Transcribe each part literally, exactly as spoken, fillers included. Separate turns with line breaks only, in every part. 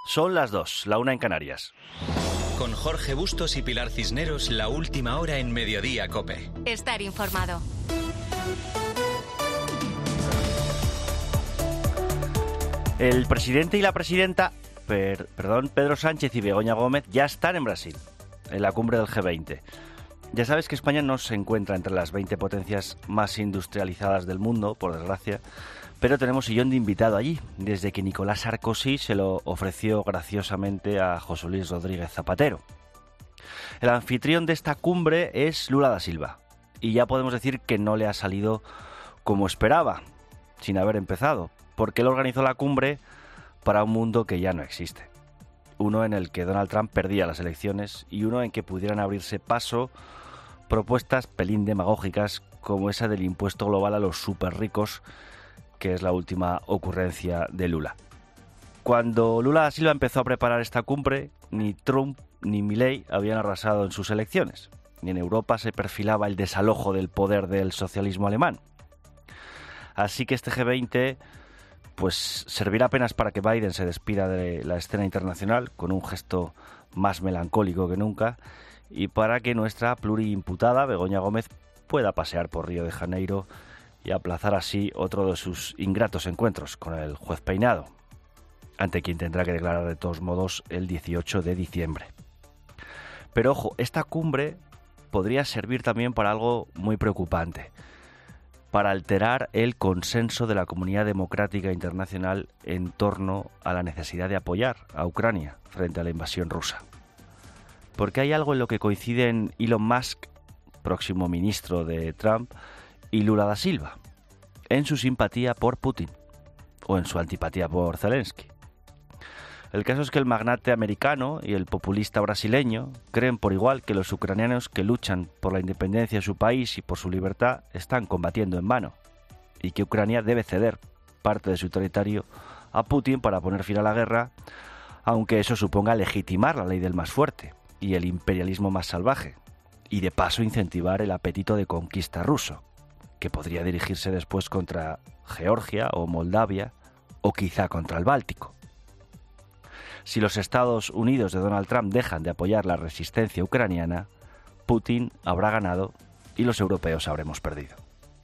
Son las dos, la una en Canarias.
Con Jorge Bustos y Pilar Cisneros, la última hora en Mediodía COPE.
Estar informado.
El presidente y la presidenta, per, perdón, Pedro Sánchez y Begoña Gómez ya están en Brasil, en la cumbre del G veinte. Ya sabes que España no se encuentra entre las veinte potencias más industrializadas del mundo, por desgracia, pero tenemos sillón de invitado allí, desde que Nicolás Sarkozy se lo ofreció graciosamente a José Luis Rodríguez Zapatero. El anfitrión de esta cumbre es Lula da Silva, y ya podemos decir que no le ha salido como esperaba, sin haber empezado, porque él organizó la cumbre para un mundo que ya no existe. Uno en el que Donald Trump perdía las elecciones y uno en que pudieran abrirse paso propuestas pelín demagógicas como esa del impuesto global a los súper ricos, que es la última ocurrencia de Lula. Cuando Lula da Silva empezó a preparar esta cumbre, ni Trump ni Milei habían arrasado en sus elecciones, ni en Europa se perfilaba el desalojo del poder del socialismo alemán. Así que este G veinte pues servirá apenas para que Biden se despida de la escena internacional con un gesto más melancólico que nunca y para que nuestra pluriimputada Begoña Gómez pueda pasear por Río de Janeiro y aplazar así otro de sus ingratos encuentros con el juez Peinado, ante quien tendrá que declarar de todos modos el dieciocho de diciembre. Pero ojo, esta cumbre podría servir también para algo muy preocupante, para alterar el consenso de la comunidad democrática internacional en torno a la necesidad de apoyar a Ucrania frente a la invasión rusa. Porque hay algo en lo que coinciden Elon Musk, próximo ministro de Trump, y Lula da Silva, en su simpatía por Putin o en su antipatía por Zelensky. El caso es que el magnate americano y el populista brasileño creen por igual que los ucranianos que luchan por la independencia de su país y por su libertad están combatiendo en vano y que Ucrania debe ceder parte de su territorio a Putin para poner fin a la guerra, aunque eso suponga legitimar la ley del más fuerte y el imperialismo más salvaje y de paso incentivar el apetito de conquista ruso, que podría dirigirse después contra Georgia o Moldavia o quizá contra el Báltico. Si los Estados Unidos de Donald Trump dejan de apoyar la resistencia ucraniana, Putin habrá ganado y los europeos habremos perdido.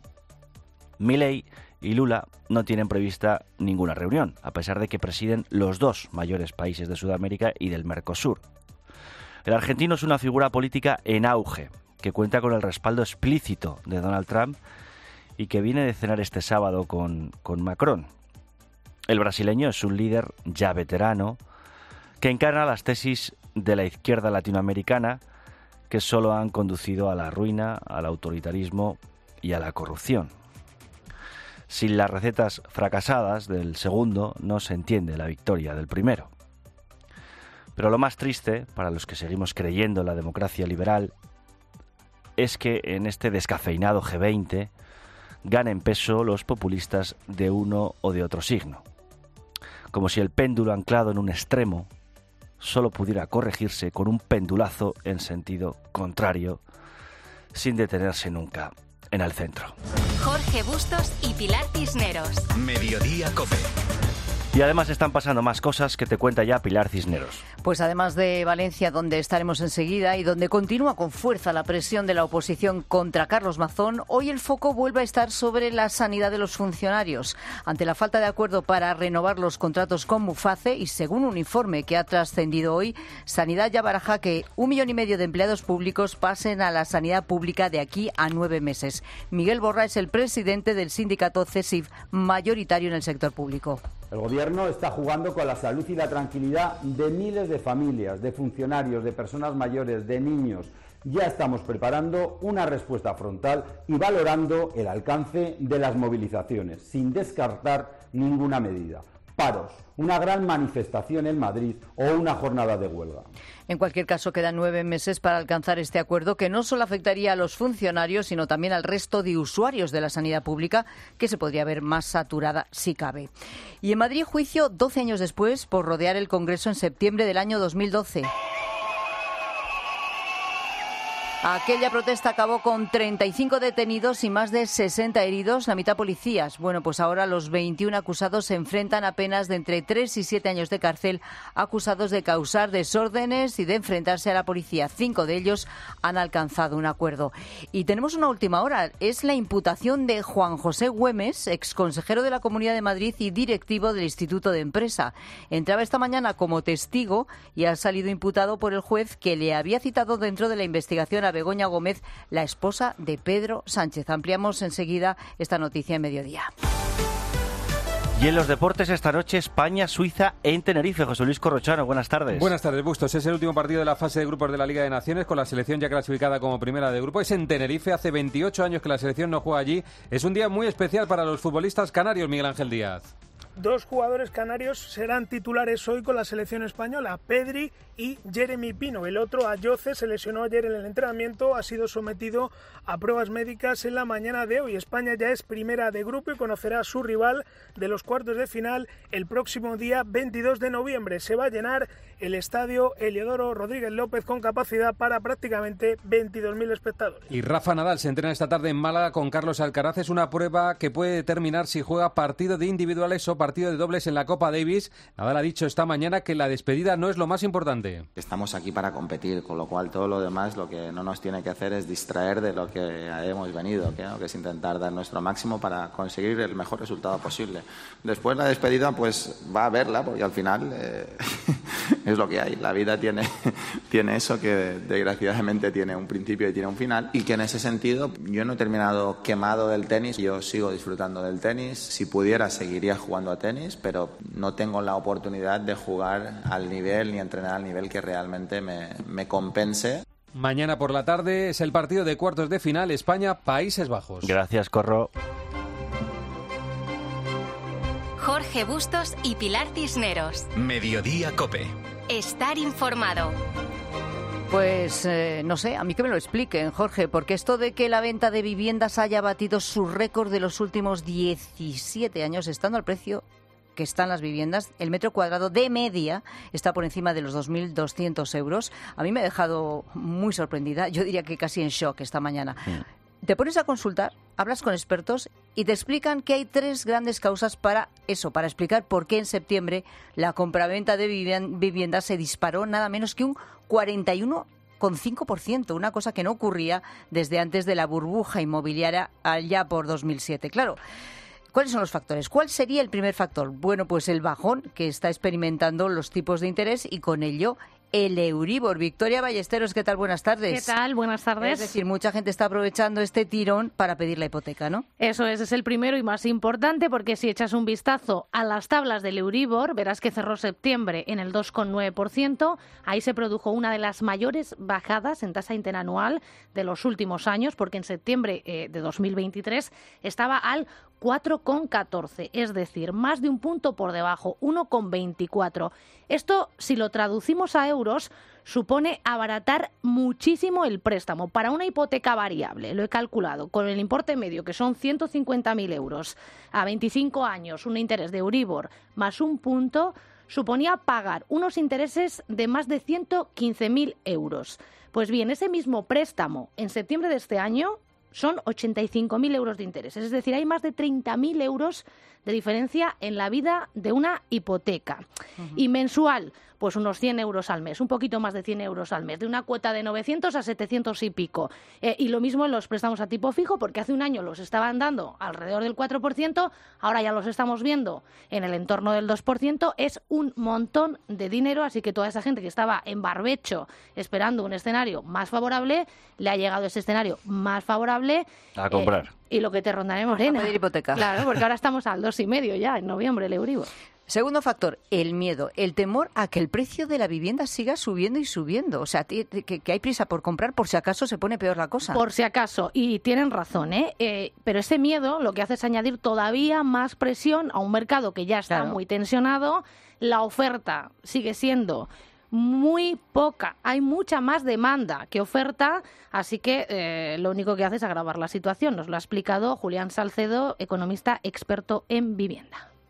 Milei y Lula no tienen prevista ninguna reunión, a pesar de que presiden los dos mayores países de Sudamérica y del Mercosur. El argentino es una figura política en auge, que cuenta con el respaldo explícito de Donald Trump y que viene de cenar este sábado con, con Macron. El brasileño es un líder ya veterano que encarna las tesis de la izquierda latinoamericana que solo han conducido a la ruina, al autoritarismo y a la corrupción. Sin las recetas fracasadas del segundo no se entiende la victoria del primero. Pero lo más triste, para los que seguimos creyendo en la democracia liberal, es que en este descafeinado G veinte ganen peso los populistas de uno o de otro signo. Como si el péndulo anclado en un extremo solo pudiera corregirse con un pendulazo en sentido contrario, sin detenerse nunca en el centro.
Jorge Bustos y Pilar Cisneros.
Mediodía COPE.
Y además están pasando más cosas que te cuenta ya Pilar Cisneros.
Pues además de Valencia, donde estaremos enseguida y donde continúa con fuerza la presión de la oposición contra Carlos Mazón, hoy el foco vuelve a estar sobre la sanidad de los funcionarios. Ante la falta de acuerdo para renovar los contratos con Muface y según un informe que ha trascendido hoy, Sanidad ya baraja que un millón y medio de empleados públicos pasen a la sanidad pública de aquí a nueve meses. Miguel Borra es el presidente del sindicato CESIF, mayoritario en el sector público.
El Gobierno está jugando con la salud y la tranquilidad de miles de familias, de funcionarios, de personas mayores, de niños. Ya estamos preparando una respuesta frontal y valorando el alcance de las movilizaciones, sin descartar ninguna medida. Paros, una gran manifestación en Madrid o una jornada de huelga.
En cualquier caso, quedan nueve meses para alcanzar este acuerdo que no solo afectaría a los funcionarios, sino también al resto de usuarios de la sanidad pública, que se podría ver más saturada si cabe. Y en Madrid, juicio doce años después por rodear el Congreso en septiembre del año dos mil doce. Aquella protesta acabó con treinta y cinco detenidos y más de sesenta heridos, la mitad policías. Bueno, pues ahora los veintiún acusados se enfrentan a penas de entre tres y siete años de cárcel, acusados de causar desórdenes y de enfrentarse a la policía. Cinco de ellos han alcanzado un acuerdo. Y tenemos una última hora. Es la imputación de Juan José Güemes, exconsejero de la Comunidad de Madrid y directivo del Instituto de Empresa. Entraba esta mañana como testigo y ha salido imputado por el juez que le había citado dentro de la investigación a Begoña Gómez, la esposa de Pedro Sánchez. Ampliamos enseguida esta noticia en mediodía.
Y en los deportes esta noche, España-Suiza en Tenerife. José Luis Corrochano, buenas tardes.
Buenas tardes, Bustos. Es el último partido de la fase de grupos de la Liga de Naciones, con la selección ya clasificada como primera de grupo. Es en Tenerife, hace veintiocho años que la selección no juega allí. Es un día muy especial para los futbolistas canarios, Miguel Ángel Díaz.
Dos jugadores canarios serán titulares hoy con la selección española, Pedri y Jeremy Pino. El otro, Ayoce, se lesionó ayer en el entrenamiento, ha sido sometido a pruebas médicas en la mañana de hoy. España ya es primera de grupo y conocerá a su rival de los cuartos de final el próximo día veintidós de noviembre. Se va a llenar el estadio Heliodoro Rodríguez López con capacidad para prácticamente veintidós mil espectadores.
Y Rafa Nadal se entrena esta tarde en Málaga con Carlos Alcaraz. Es una prueba que puede determinar si juega partido de individuales o partido partido de dobles en la Copa Davis. Nadal ha dicho esta mañana que la despedida no es lo más importante.
Estamos aquí para competir, con lo cual todo lo demás lo que no nos tiene que hacer es distraer de lo que hemos venido, que, ¿no? que es intentar dar nuestro máximo para conseguir el mejor resultado posible. Después la despedida pues va a verla, porque al final eh, es lo que hay. La vida tiene, tiene eso que desgraciadamente tiene un principio y tiene un final, y que en ese sentido yo no he terminado quemado del tenis, yo sigo disfrutando del tenis. Si pudiera seguiría jugando a tenis, pero no tengo la oportunidad de jugar al nivel ni entrenar al nivel que realmente me, me compense.
Mañana por la tarde es el partido de cuartos de final España-Países Bajos.
Gracias, Corro.
Jorge Bustos y Pilar Cisneros.
Mediodía COPE.
Estar informado.
Pues eh, no sé, a mí que me lo expliquen, Jorge, porque esto de que la venta de viviendas haya batido su récord de los últimos diecisiete años, estando al precio que están las viviendas, el metro cuadrado de media está por encima de los dos mil doscientos euros. A mí me ha dejado muy sorprendida, yo diría que casi en shock esta mañana. Mm. Te pones a consultar, hablas con expertos y te explican que hay tres grandes causas para eso, para explicar por qué en septiembre la compraventa de viviendas se disparó nada menos que un cuarenta y uno coma cinco por ciento, una cosa que no ocurría desde antes de la burbuja inmobiliaria allá por dos mil siete. Claro, ¿cuáles son los factores? ¿Cuál sería el primer factor? Bueno, pues el bajón que está experimentando los tipos de interés y con ello el Euribor. Victoria Ballesteros, ¿qué tal? Buenas tardes.
¿Qué tal? Buenas tardes.
Es decir, mucha gente está aprovechando este tirón para pedir la hipoteca, ¿no?
Eso es, es el primero y más importante, porque si echas un vistazo a las tablas del Euribor, verás que cerró septiembre en el dos coma nueve por ciento. Ahí se produjo una de las mayores bajadas en tasa interanual de los últimos años, porque en septiembre eh, de dos mil veintitrés estaba al cuatro coma catorce, es decir, más de un punto por debajo, uno coma veinticuatro. Esto, si lo traducimos a euros, supone abaratar muchísimo el préstamo. Para una hipoteca variable, lo he calculado, con el importe medio, que son ciento cincuenta mil euros, a veinticinco años, un interés de Euribor más un punto, suponía pagar unos intereses de más de ciento quince mil euros. Pues bien, ese mismo préstamo, en septiembre de este año, son ochenta y cinco mil euros de intereses. Es decir, hay más de treinta mil euros de diferencia en la vida de una hipoteca. Uh-huh. Y mensual, pues unos cien euros al mes, un poquito más de cien euros al mes, de una cuota de novecientos a setecientos y pico. Eh, y lo mismo en los préstamos a tipo fijo, porque hace un año los estaban dando alrededor del cuatro por ciento, ahora ya los estamos viendo en el entorno del dos por ciento. Es un montón de dinero, así que toda esa gente que estaba en barbecho esperando un escenario más favorable, le ha llegado ese escenario más favorable.
A comprar.
Eh, y lo que te rondaré, Morena.
A pedir hipoteca.
Claro, porque ahora estamos al dos y medio ya, en noviembre, el Euribor.
Segundo factor, el miedo, el temor a que el precio de la vivienda siga subiendo y subiendo. O sea, que, que hay prisa por comprar por si acaso se pone peor la cosa.
Por si acaso, y tienen razón, ¿eh? eh pero ese miedo lo que hace es añadir todavía más presión a un mercado que ya está claro. muy tensionado. La oferta sigue siendo muy poca, hay mucha más demanda que oferta, así que eh, lo único que hace es agravar la situación. Nos lo ha explicado Julián Salcedo, economista experto en vivienda.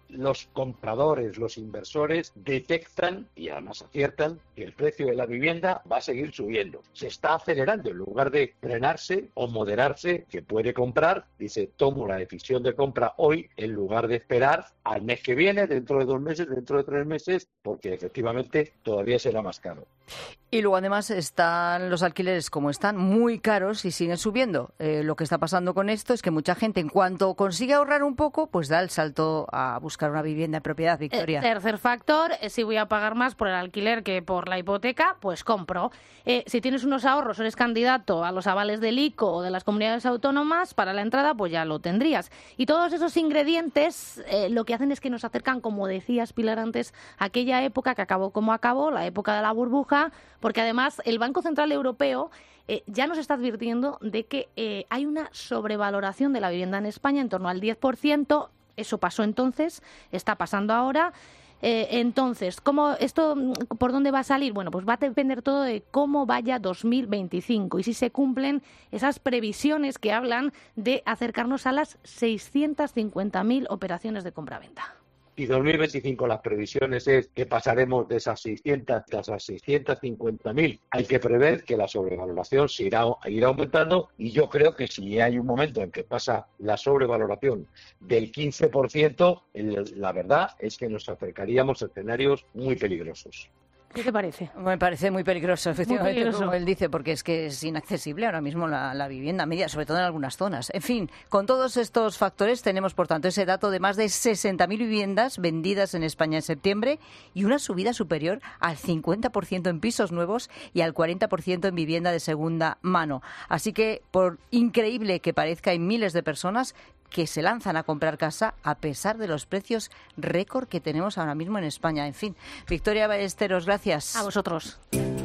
los compradores, los inversores detectan y además aciertan que el precio de la vivienda va a seguir subiendo. Se está acelerando, en lugar de frenarse o moderarse, que puede comprar, dice, tomo la decisión de compra hoy en lugar de esperar al mes que viene, dentro de dos meses, dentro de tres meses, porque efectivamente todavía será más caro.
Y luego además están los alquileres como están, muy caros y siguen subiendo. Eh, lo que está pasando con esto es que mucha gente, en cuanto consigue ahorrar un poco, pues da el salto a buscar una vivienda en propiedad, Victoria.
Eh, tercer factor, eh, si voy a pagar más por el alquiler que por la hipoteca, pues compro. Eh, si tienes unos ahorros, eres candidato a los avales del I C O o de las comunidades autónomas, para la entrada pues ya lo tendrías. Y todos esos ingredientes eh, lo que hacen es que nos acercan, como decías Pilar antes, a aquella época que acabó como acabó, la época de la burbuja, porque además el Banco Central Europeo eh, ya nos está advirtiendo de que eh, hay una sobrevaloración de la vivienda en España en torno al diez por ciento. Eso pasó entonces, está pasando ahora. Eh, entonces, ¿cómo esto por dónde va a salir? Bueno, pues va a depender todo de cómo vaya dos mil veinticinco y si se cumplen esas previsiones que hablan de acercarnos a las seiscientas cincuenta mil operaciones de compraventa.
Y dos mil veinticinco las previsiones es que pasaremos de esas seiscientas a esas seiscientas cincuenta mil. Hay que prever que la sobrevaloración se irá, irá aumentando y yo creo que si hay un momento en que pasa la sobrevaloración del quince por ciento, la verdad es que nos acercaríamos a escenarios muy peligrosos.
¿Qué te parece?
Me parece muy peligroso, efectivamente,
muy peligroso.
Como él dice, porque es que es inaccesible ahora mismo la, la vivienda media, sobre todo en algunas zonas. En fin, con todos estos factores tenemos, por tanto, ese dato de más de sesenta mil viviendas vendidas en España en septiembre y una subida superior al cincuenta por ciento en pisos nuevos y al cuarenta por ciento en vivienda de segunda mano. Así que, por increíble que parezca, hay miles de personas que se lanzan a comprar casa a pesar de los precios récord que tenemos ahora mismo en España. En fin, Victoria Ballesteros, gracias.
A vosotros.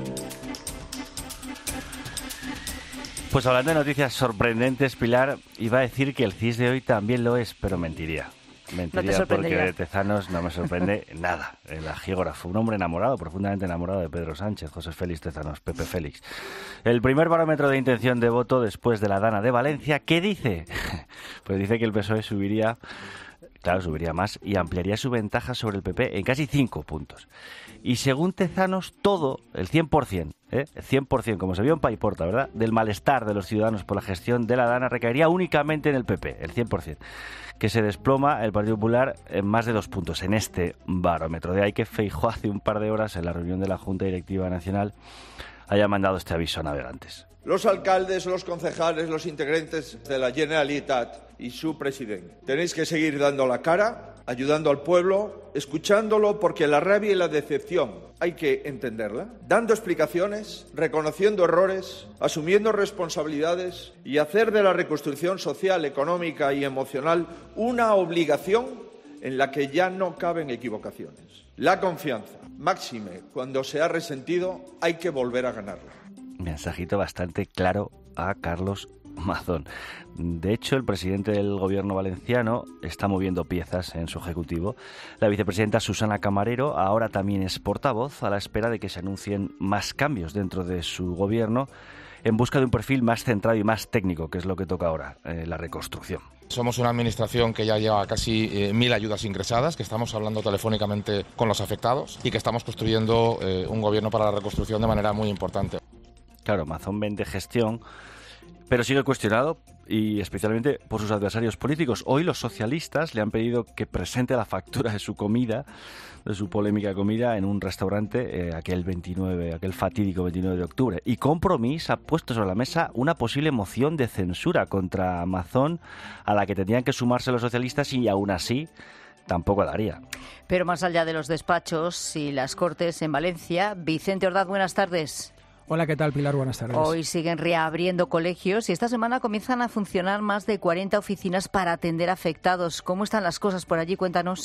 Pues hablando de noticias sorprendentes, Pilar, iba a decir que el C I S de hoy también lo es, pero mentiría. Mentiría
no
porque de Tezanos no me sorprende nada. El agiógrafo, un hombre enamorado, profundamente enamorado de Pedro Sánchez, José Félix Tezanos, Pepe Félix. El primer barómetro de intención de voto después de la Dana de Valencia, ¿qué dice? Pues dice que el P S O E subiría, claro, subiría más y ampliaría su ventaja sobre el P P en casi cinco puntos. Y según Tezanos, todo, el cien por ciento, ¿eh? el cien por ciento, como se vio en Paiporta, ¿verdad?, del malestar de los ciudadanos por la gestión de la Dana recaería únicamente en el P P, el cien por ciento, que se desploma el Partido Popular en más de dos puntos en este barómetro. De ahí que Feijóo hace un par de horas en la reunión de la Junta Directiva Nacional haya mandado este aviso a navegantes.
Los alcaldes, los concejales, los integrantes de la Generalitat y su presidente. Tenéis que seguir dando la cara, ayudando al pueblo, escuchándolo, porque la rabia y la decepción hay que entenderla, dando explicaciones, reconociendo errores, asumiendo responsabilidades y hacer de la reconstrucción social, económica y emocional una obligación en la que ya no caben equivocaciones. La confianza, máxime cuando se ha resentido, hay que volver a ganarla.
Mensajito bastante claro a Carlos Mazón. De hecho, el presidente del gobierno valenciano está moviendo piezas en su ejecutivo. La vicepresidenta Susana Camarero ahora también es portavoz a la espera de que se anuncien más cambios dentro de su gobierno en busca de un perfil más centrado y más técnico, que es lo que toca ahora, eh, la reconstrucción.
Somos una administración que ya lleva casi eh, mil ayudas ingresadas, que estamos hablando telefónicamente con los afectados y que estamos construyendo eh, un gobierno para la reconstrucción de manera muy importante.
Claro, Mazón vende gestión, pero sigue cuestionado y especialmente por sus adversarios políticos. Hoy los socialistas le han pedido que presente la factura de su comida, de su polémica comida en un restaurante eh, aquel veintinueve, aquel fatídico veintinueve de octubre. Y Compromís ha puesto sobre la mesa una posible moción de censura contra Mazón a la que tendrían que sumarse los socialistas y aún así tampoco la haría.
Pero más allá de los despachos y las cortes en Valencia, Vicente Ordaz, buenas tardes.
Hola, ¿qué tal, Pilar? Buenas tardes.
Hoy siguen reabriendo colegios y esta semana comienzan a funcionar más de cuarenta oficinas para atender afectados. ¿Cómo están las cosas por allí? Cuéntanos.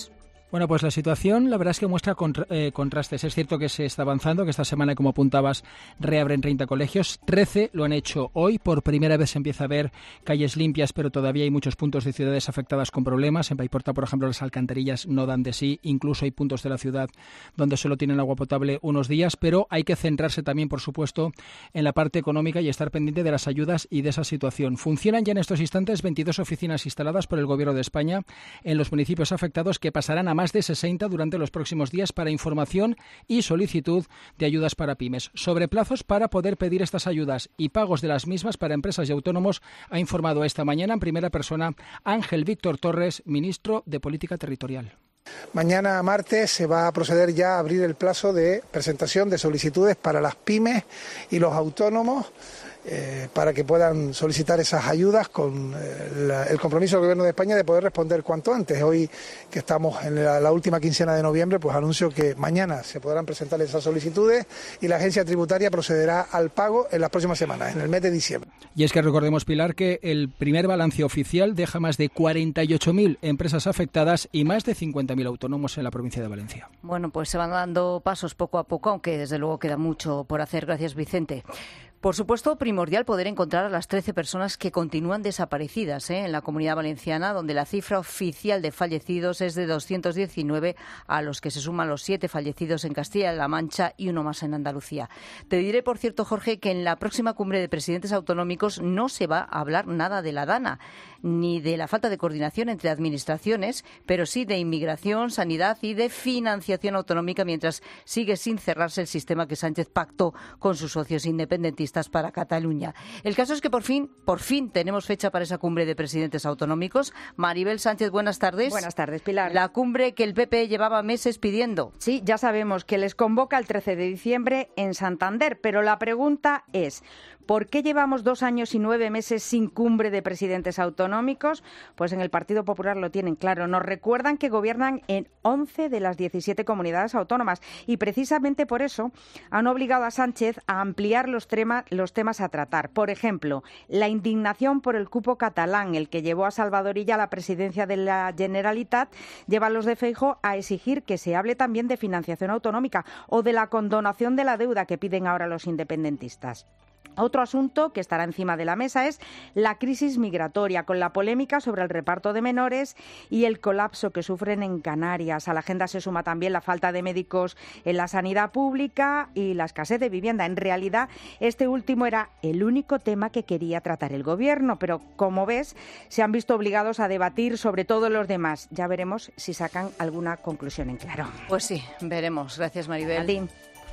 Bueno, pues la situación, la verdad es que muestra contra, eh, contrastes. Es cierto que se está avanzando, que esta semana, como apuntabas, reabren treinta colegios. trece lo han hecho hoy. Por primera vez se empieza a ver calles limpias, pero todavía hay muchos puntos de ciudades afectadas con problemas. En Paiporta, por ejemplo, las alcantarillas no dan de sí. Incluso hay puntos de la ciudad donde solo tienen agua potable unos días. Pero hay que centrarse también, por supuesto, en la parte económica y estar pendiente de las ayudas y de esa situación. Funcionan ya en estos instantes veintidós oficinas instaladas por el Gobierno de España en los municipios afectados, que pasarán a más de sesenta durante los próximos días para información y solicitud de ayudas para pymes. Sobre plazos para poder pedir estas ayudas y pagos de las mismas para empresas y autónomos, ha informado esta mañana en primera persona Ángel Víctor Torres, ministro de Política Territorial.
Mañana martes se va a proceder ya a abrir el plazo de presentación de solicitudes para las pymes y los autónomos eh, para que puedan solicitar esas ayudas con eh, la, el compromiso del Gobierno de España de poder responder cuanto antes. Hoy que estamos en la, la última quincena de noviembre, pues anuncio que mañana se podrán presentar esas solicitudes y la agencia tributaria procederá al pago en las próximas semanas, en el mes de diciembre.
Y es que recordemos, Pilar, que el primer balance oficial deja más de cuarenta y ocho mil empresas afectadas y más de cincuenta mil autónomos en la provincia de Valencia.
Bueno, pues se van dando pasos poco a poco, aunque desde luego queda mucho por hacer. Gracias, Vicente. Por supuesto, primordial poder encontrar a las trece personas que continúan desaparecidas ¿eh? en la Comunidad Valenciana, donde la cifra oficial de fallecidos es de doscientos diecinueve, a los que se suman los siete fallecidos en Castilla-La Mancha y uno más en Andalucía. Te diré, por cierto, Jorge, que en la próxima cumbre de presidentes autonómicos no se va a hablar nada de la DANA, ni de la falta de coordinación entre administraciones, pero sí de inmigración, sanidad y de financiación autonómica, mientras sigue sin cerrarse el sistema que Sánchez pactó con sus socios independentistas para Cataluña. El caso es que por fin, por fin tenemos fecha para esa cumbre de presidentes autonómicos. Maribel Sánchez, buenas tardes.
Buenas tardes, Pilar.
La cumbre que el P P llevaba meses pidiendo.
Sí, ya sabemos que les convoca el trece de diciembre en Santander, pero la pregunta es, ¿por qué llevamos dos años y nueve meses sin cumbre de presidentes autonómicos? Pues en el Partido Popular lo tienen claro. Nos recuerdan que gobiernan en once de las diecisiete comunidades autónomas y precisamente por eso han obligado a Sánchez a ampliar los, trema, los temas a tratar. Por ejemplo, la indignación por el cupo catalán, el que llevó a Salvador Illa a la presidencia de la Generalitat, lleva a los de Feijóo a exigir que se hable también de financiación autonómica o de la condonación de la deuda que piden ahora los independentistas. Otro asunto que estará encima de la mesa es la crisis migratoria, con la polémica sobre el reparto de menores y el colapso que sufren en Canarias. A la agenda se suma también la falta de médicos en la sanidad pública y la escasez de vivienda. En realidad, este último era el único tema que quería tratar el Gobierno, pero como ves, se han visto obligados a debatir sobre todos los demás. Ya veremos si sacan alguna conclusión en claro.
Pues sí, veremos. Gracias, Maribel.
Adín.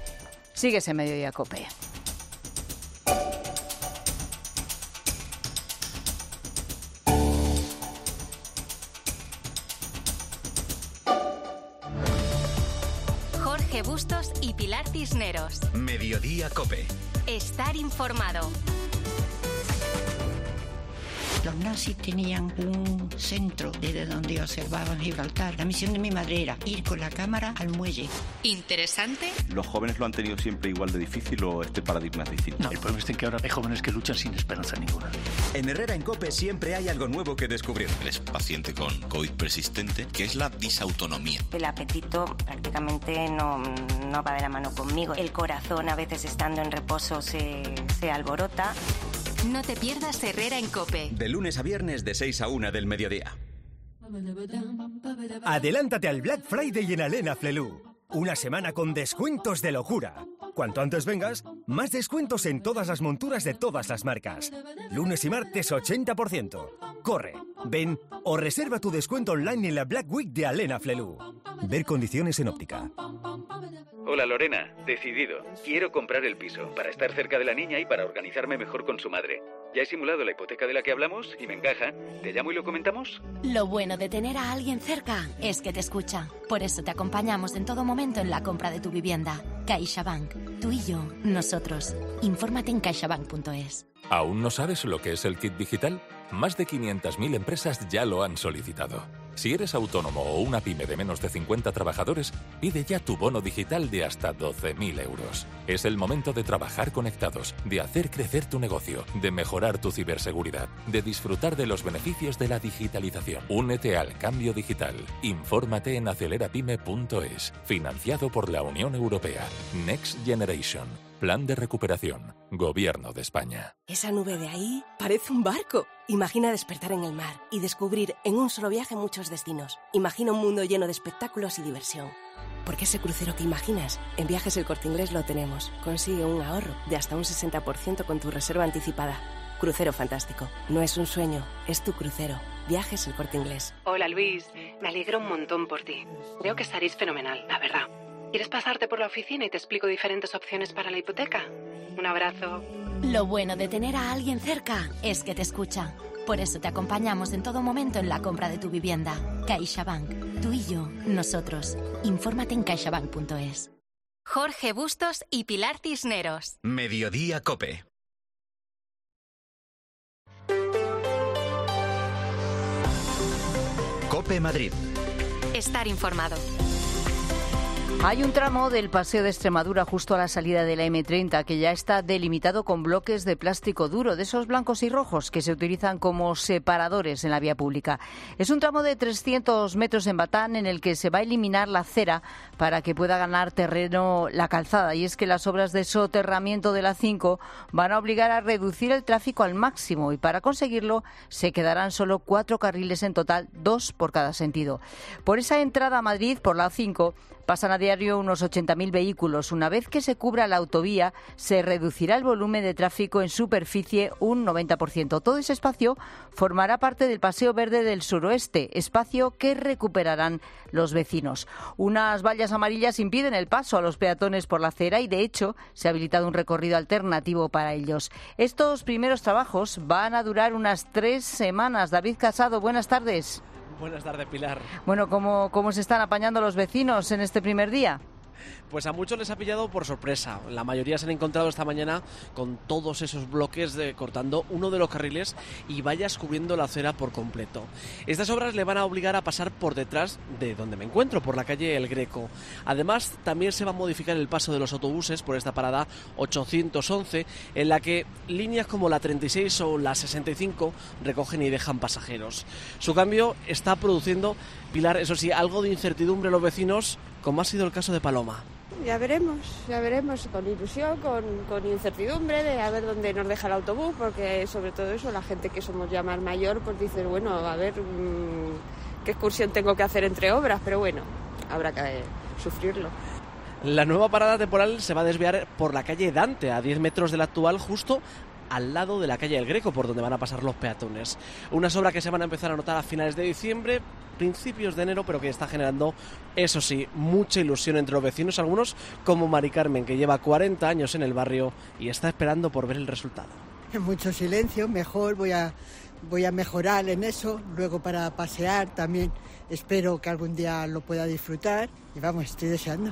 Sigues en Mediodía COPE.
Jorge Bustos y Pilar Cisneros.
Mediodía COPE.
Estar informado.
Los nazis tenían un centro desde donde observaban Gibraltar. La misión de mi madre era ir con la cámara al muelle.
¿Interesante?
¿Los jóvenes lo han tenido siempre igual de difícil o este paradigma es distinto?
No, el problema es que ahora hay jóvenes que luchan sin esperanza ninguna.
En Herrera en COPE siempre hay algo nuevo que descubrir.
Eres paciente con COVID persistente, que es la disautonomía.
El apetito prácticamente no, no va de la mano conmigo. El corazón, a veces estando en reposo, se, se alborota.
No te pierdas Herrera en COPE.
De lunes a viernes de seis a una del mediodía.
Adelántate al Black Friday en Alena Flelu. Una semana con descuentos de locura. Cuanto antes vengas, más descuentos en todas las monturas de todas las marcas. Lunes y martes ochenta por ciento. Corre, ven o reserva tu descuento online en la Black Week de Alena Flelu. Ver condiciones en óptica.
Hola Lorena, decidido. Quiero comprar el piso para estar cerca de la niña y para organizarme mejor con su madre. Ya he simulado la hipoteca de la que hablamos y me encaja. ¿Te llamo y lo comentamos?
Lo bueno de tener a alguien cerca es que te escucha. Por eso te acompañamos en todo momento en la compra de tu vivienda. CaixaBank. Tú y yo, nosotros. Infórmate en caixabank punto es.
¿Aún no sabes lo que es el kit digital? Más de quinientas mil empresas ya lo han solicitado.
Si eres autónomo o una pyme de menos de cincuenta trabajadores, pide ya tu bono digital de hasta doce mil euros. Es el momento de trabajar conectados, de hacer crecer tu negocio, de mejorar tu ciberseguridad, de disfrutar de los beneficios de la digitalización. Únete al cambio digital. Infórmate en acelerapyme punto es. Financiado por la Unión Europea. Next Generation. Plan de recuperación. Gobierno de España.
Esa nube de ahí parece un barco. Imagina despertar en el mar y descubrir en un solo viaje muchos destinos. Imagina un mundo lleno de espectáculos y diversión. Porque ese crucero que imaginas, en Viajes El Corte Inglés lo tenemos. Consigue un ahorro de hasta un sesenta por ciento con tu reserva anticipada. Crucero fantástico. No es un sueño, es tu crucero. Viajes El Corte Inglés.
Hola Luis, me alegro un montón por ti. Creo que estaréis fenomenal, la verdad. ¿Quieres pasarte por la oficina y te explico diferentes opciones para la hipoteca? Un abrazo.
Lo bueno de tener a alguien cerca es que te escucha. Por eso te acompañamos en todo momento en la compra de tu vivienda. CaixaBank. Tú y yo, nosotros. Infórmate en caixabank punto es.
Jorge Bustos y Pilar Cisneros.
Mediodía Cope. Cope Madrid.
Estar informado.
Hay un tramo del Paseo de Extremadura justo a la salida de la eme treinta que ya está delimitado con bloques de plástico duro, de esos blancos y rojos que se utilizan como separadores en la vía pública. Es un tramo de trescientos metros en Batán en el que se va a eliminar la acera para que pueda ganar terreno la calzada. Y es que las obras de soterramiento de la cinco van a obligar a reducir el tráfico al máximo y para conseguirlo se quedarán solo cuatro carriles en total, dos por cada sentido. Por esa entrada a Madrid, por la cinco, pasan a diario unos ochenta mil vehículos. Una vez que se cubra la autovía, se reducirá el volumen de tráfico en superficie un noventa por ciento. Todo ese espacio formará parte del Paseo Verde del Suroeste, espacio que recuperarán los vecinos. Unas vallas amarillas impiden el paso a los peatones por la acera y, de hecho, se ha habilitado un recorrido alternativo para ellos. Estos primeros trabajos van a durar unas tres semanas. David Casado, buenas tardes.
Buenas tardes, Pilar.
Bueno, ¿cómo, cómo se están apañando los vecinos en este primer día?
Pues a muchos les ha pillado por sorpresa. La mayoría se han encontrado esta mañana con todos esos bloques de, cortando uno de los carriles y vallas cubriendo la acera por completo. Estas obras le van a obligar a pasar por detrás de donde me encuentro, por la calle El Greco. Además, también se va a modificar el paso de los autobuses por esta parada ochocientos once, en la que líneas como la treinta y seis o la sesenta y cinco recogen y dejan pasajeros. Su cambio está produciendo, Pilar, eso sí, algo de incertidumbre a los vecinos, como ha sido el caso de Paloma.
Ya veremos, ya veremos, con ilusión, con, con incertidumbre de a ver dónde nos deja el autobús, porque sobre todo eso, la gente que somos ya más mayor, pues dice, bueno, a ver mmm, qué excursión tengo que hacer entre obras, pero bueno, habrá que eh, sufrirlo.
La nueva parada temporal se va a desviar por la calle Dante, a diez metros de la actual, justo al lado de la calle El Greco, por donde van a pasar los peatones. Unas obras que se van a empezar a notar a finales de diciembre, principios de enero, pero que está generando, eso sí, mucha ilusión entre los vecinos, algunos como Mari Carmen, que lleva cuarenta años en el barrio y está esperando por ver el resultado.
Mucho silencio, mejor, voy a, voy a mejorar en eso, luego para pasear también espero que algún día lo pueda disfrutar y vamos, estoy deseando.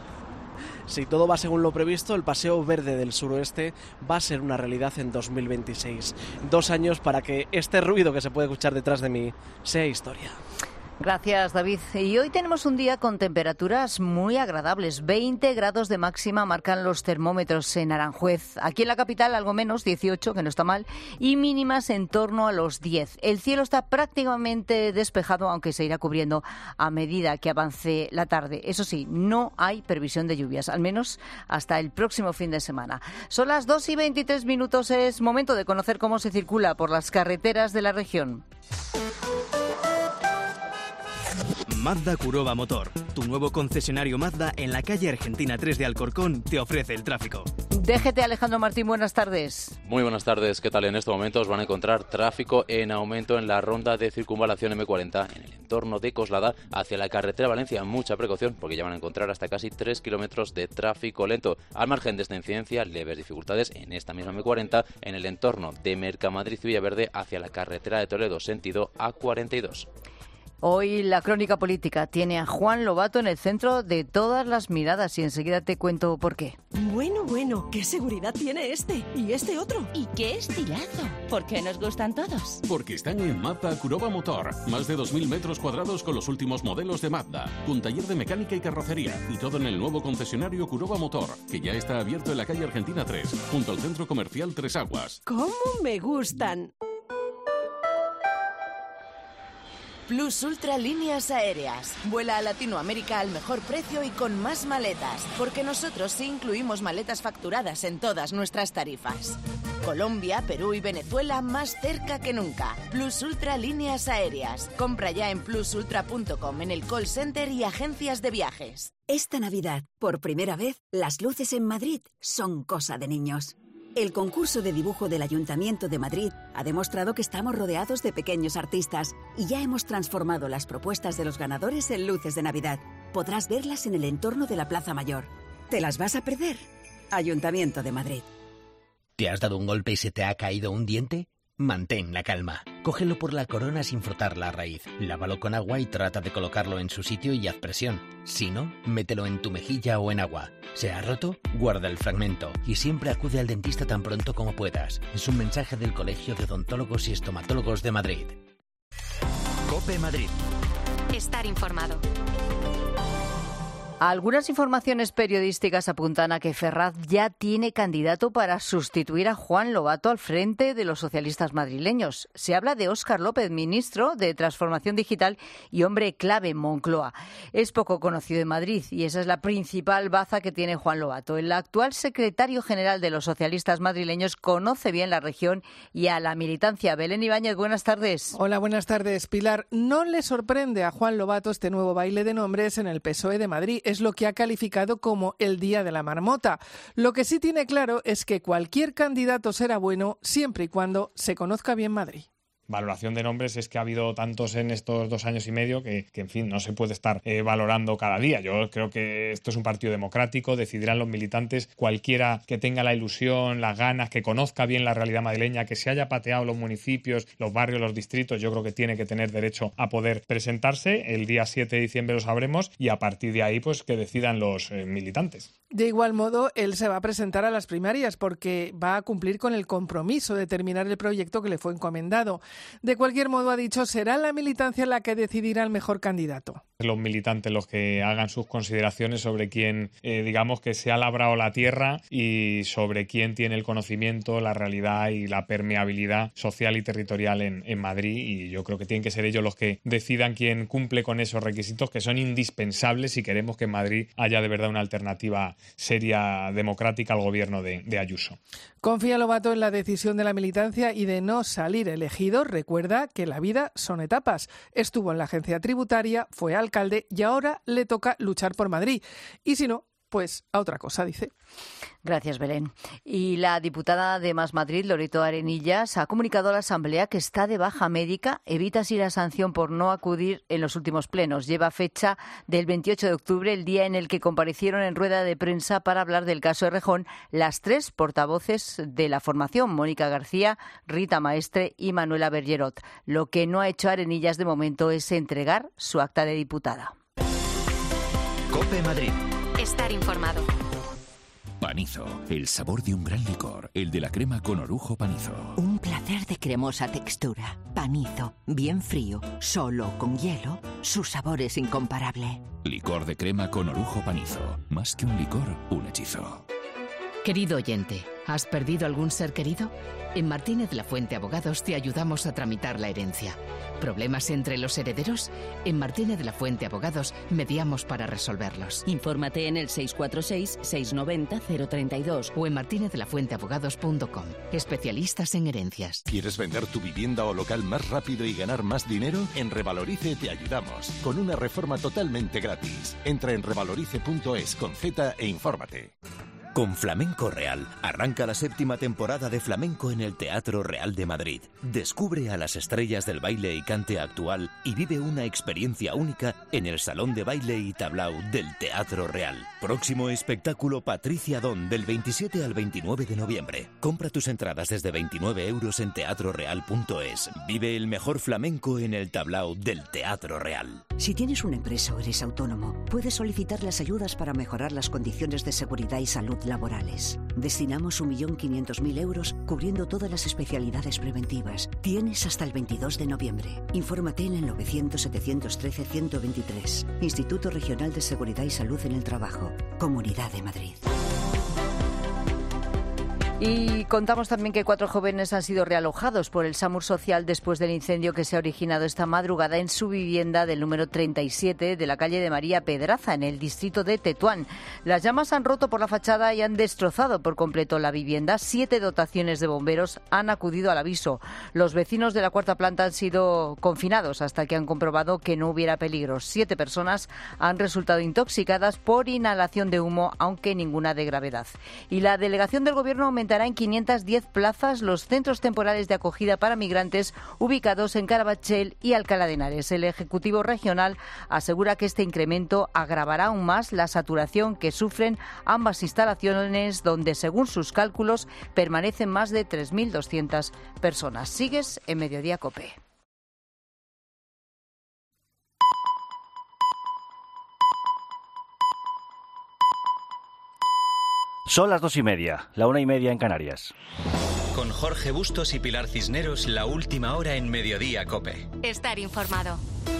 Si todo va según lo previsto, el Paseo Verde del Suroeste va a ser una realidad en dos mil veintiséis. Dos años para que este ruido que se puede escuchar detrás de mí sea historia.
Gracias, David. Y hoy tenemos un día con temperaturas muy agradables. veinte grados de máxima marcan los termómetros en Aranjuez. Aquí en la capital algo menos, dieciocho, que no está mal, y mínimas en torno a los diez. El cielo está prácticamente despejado, aunque se irá cubriendo a medida que avance la tarde. Eso sí, no hay previsión de lluvias, al menos hasta el próximo fin de semana. Son las dos y veintitrés minutos, es momento de conocer cómo se circula por las carreteras de la región.
Mazda Kuroba Motor, tu nuevo concesionario Mazda en la calle Argentina tres de Alcorcón, te ofrece el tráfico.
D G T, Alejandro Martín, buenas tardes.
Muy buenas tardes, ¿qué tal? En estos momentos van a encontrar tráfico en aumento en la ronda de circunvalación eme cuarenta en el entorno de Coslada hacia la carretera Valencia. Mucha precaución porque ya van a encontrar hasta casi tres kilómetros de tráfico lento. Al margen de esta incidencia, leves dificultades en esta misma eme cuarenta en el entorno de Mercamadrid y Villaverde hacia la carretera de Toledo, sentido A cuarenta y dos.
Hoy la crónica política tiene a Juan Lobato en el centro de todas las miradas y enseguida te cuento por qué.
Bueno, bueno, ¿qué seguridad tiene este? ¿Y este otro?
¿Y qué estilazo? ¿Por qué nos gustan todos?
Porque están en Mazda Kuroba Motor. Más de dos mil metros cuadrados con los últimos modelos de Mazda. Con taller de mecánica y carrocería. Y todo en el nuevo concesionario Kuroba Motor, que ya está abierto en la calle Argentina tres, junto al centro comercial Tres Aguas.
¿Cómo me gustan?
Plus Ultra Líneas Aéreas. Vuela a Latinoamérica al mejor precio y con más maletas, porque nosotros sí incluimos maletas facturadas en todas nuestras tarifas. Colombia, Perú y Venezuela más cerca que nunca. Plus Ultra Líneas Aéreas. Compra ya en plus ultra punto com, en el call center y agencias de viajes.
Esta Navidad, por primera vez, las luces en Madrid son cosa de niños. El concurso de dibujo del Ayuntamiento de Madrid ha demostrado que estamos rodeados de pequeños artistas y ya hemos transformado las propuestas de los ganadores en luces de Navidad. Podrás verlas en el entorno de la Plaza Mayor. ¿Te las vas a perder? Ayuntamiento de Madrid.
¿Te has dado un golpe y se te ha caído un diente? Mantén la calma. Cógelo por la corona sin frotar la raíz. Lávalo con agua y trata de colocarlo en su sitio y haz presión. Si no, mételo en tu mejilla o en agua. ¿Se ha roto? Guarda el fragmento y siempre acude al dentista tan pronto como puedas. Es un mensaje del Colegio de Odontólogos y Estomatólogos de Madrid.
COPE Madrid. Estar informado.
Algunas informaciones periodísticas apuntan a que Ferraz ya tiene candidato para sustituir a Juan Lobato al frente de los socialistas madrileños. Se habla de Óscar López, ministro de Transformación Digital y hombre clave en Moncloa. Es poco conocido en Madrid y esa es la principal baza que tiene Juan Lobato. El actual secretario general de los socialistas madrileños conoce bien la región y a la militancia. Belén Ibáñez, buenas tardes.
Hola, buenas tardes, Pilar. No le sorprende a Juan Lobato este nuevo baile de nombres en el P S O E de Madrid. Es lo que ha calificado como el Día de la Marmota. Lo que sí tiene claro es que cualquier candidato será bueno siempre y cuando se conozca bien Madrid.
Valoración de nombres es que ha habido tantos en estos dos años y medio que, que en fin, no se puede estar eh, valorando cada día. Yo creo que esto es un partido democrático, decidirán los militantes, cualquiera que tenga la ilusión, las ganas, que conozca bien la realidad madrileña, que se haya pateado los municipios, los barrios, los distritos, yo creo que tiene que tener derecho a poder presentarse. El día siete de diciembre lo sabremos y a partir de ahí pues que decidan los eh, militantes.
De igual modo, él se va a presentar a las primarias porque va a cumplir con el compromiso de terminar el proyecto que le fue encomendado. De cualquier modo, ha dicho, será la militancia la que decidirá el mejor candidato.
Los militantes los que hagan sus consideraciones sobre quién, eh, digamos, que se ha labrado la tierra y sobre quién tiene el conocimiento, la realidad y la permeabilidad social y territorial en, en Madrid. Y yo creo que tienen que ser ellos los que decidan quién cumple con esos requisitos que son indispensables si queremos que en Madrid haya de verdad una alternativa seria, democrática al gobierno de, de Ayuso.
Confía Lobato en la decisión de la militancia y de no salir elegido. Recuerda que la vida son etapas. Estuvo en la agencia tributaria, fue alcalde y ahora le toca luchar por Madrid. Y si no, pues a otra cosa, dice.
Gracias, Belén. Y la diputada de Más Madrid, Loreto Arenillas, ha comunicado a la Asamblea que está de baja médica, evita así la sanción por no acudir en los últimos plenos. Lleva fecha del veintiocho de octubre, el día en el que comparecieron en rueda de prensa para hablar del caso Errejón las tres portavoces de la formación, Mónica García, Rita Maestre y Manuela Bergerot. Lo que no ha hecho Arenillas de momento es entregar su acta de diputada.
COPE Madrid. Estar informado.
Panizo, el sabor de un gran licor, el de la crema con orujo Panizo.
Un placer de cremosa textura. Panizo, bien frío, solo con hielo, su sabor es incomparable.
Licor de crema con orujo Panizo. Más que un licor, un hechizo.
Querido oyente, ¿has perdido algún ser querido? En Martínez de la Fuente Abogados te ayudamos a tramitar la herencia. ¿Problemas entre los herederos? En Martínez de la Fuente Abogados mediamos para resolverlos.
Infórmate en el seis cuatro seis, seis nueve cero, cero tres dos
o en martinez de la fuente abogados punto com. Especialistas en herencias.
¿Quieres vender tu vivienda o local más rápido y ganar más dinero? En Revalorice te ayudamos, con una reforma totalmente gratis. Entra en revalorice punto es con Z e infórmate.
Con Flamenco Real, arranca la séptima temporada de Flamenco en el Teatro Real de Madrid. Descubre a las estrellas del baile y cante actual y vive una experiencia única en el Salón de Baile y Tablao del Teatro Real. Próximo espectáculo Patricia Don del veintisiete al veintinueve de noviembre. Compra tus entradas desde veintinueve euros en teatro real punto es. Vive el mejor flamenco en el Tablao del Teatro Real.
Si tienes una empresa o eres autónomo, puedes solicitar las ayudas para mejorar las condiciones de seguridad y salud laborales. Destinamos un millón quinientos mil euros cubriendo todas las especialidades preventivas. Tienes hasta el veintidós de noviembre. Infórmate en el novecientos setecientos trece ciento veintitrés. Instituto Regional de Seguridad y Salud en el Trabajo. Comunidad de Madrid.
Y contamos también que cuatro jóvenes han sido realojados por el SAMUR Social después del incendio que se ha originado esta madrugada en su vivienda del número treinta y siete de la calle de María Pedraza, en el distrito de Tetuán. Las llamas han roto por la fachada y han destrozado por completo la vivienda. Siete dotaciones de bomberos han acudido al aviso. Los vecinos de la cuarta planta han sido confinados hasta que han comprobado que no hubiera peligro. Siete personas han resultado intoxicadas por inhalación de humo, aunque ninguna de gravedad. Y la delegación del Gobierno aumenta en quinientas diez plazas los centros temporales de acogida para migrantes ubicados en Carabanchel y Alcalá de Henares. El Ejecutivo Regional asegura que este incremento agravará aún más la saturación que sufren ambas instalaciones, donde, según sus cálculos, permanecen más de tres mil doscientas personas. Sigues en Mediodía COPE.
Son las dos y media, la una y media en Canarias.
Con Jorge Bustos y Pilar Cisneros, la última hora en Mediodía COPE.
Estar informado.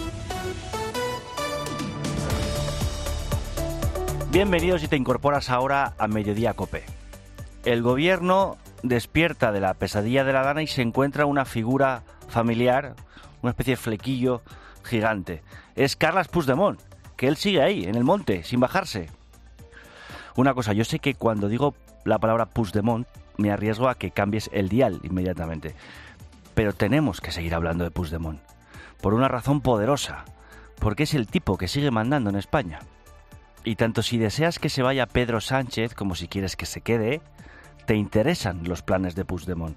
Bienvenidos si te incorporas ahora a Mediodía COPE. El gobierno despierta de la pesadilla de la Dana y se encuentra una figura familiar, una especie de flequillo gigante. Es Carles Puigdemont, que él sigue ahí, en el monte, sin bajarse. Una cosa, yo sé que cuando digo la palabra Puigdemont me arriesgo a que cambies el dial inmediatamente. Pero tenemos que seguir hablando de Puigdemont. Por una razón poderosa. Porque es el tipo que sigue mandando en España. Y tanto si deseas que se vaya Pedro Sánchez como si quieres que se quede, te interesan los planes de Puigdemont.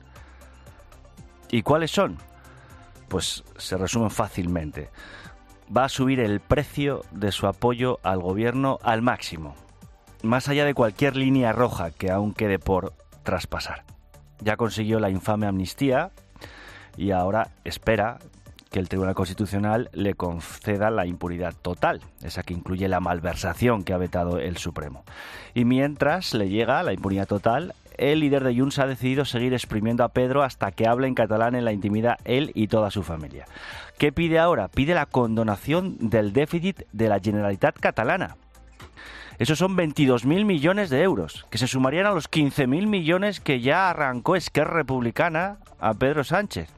¿Y cuáles son? Pues se resumen fácilmente. Va a subir el precio de su apoyo al gobierno al máximo. Más allá de cualquier línea roja que aún quede por traspasar. Ya consiguió la infame amnistía y ahora espera que el Tribunal Constitucional le conceda la impunidad total, esa que incluye la malversación que ha vetado el Supremo. Y mientras le llega la impunidad total, el líder de Junts ha decidido seguir exprimiendo a Pedro hasta que hable en catalán en la intimidad él y toda su familia. ¿Qué pide ahora? Pide la condonación del déficit de la Generalitat catalana. Esos son veintidós mil millones de euros, que se sumarían a los quince mil millones que ya arrancó Esquerra Republicana a Pedro Sánchez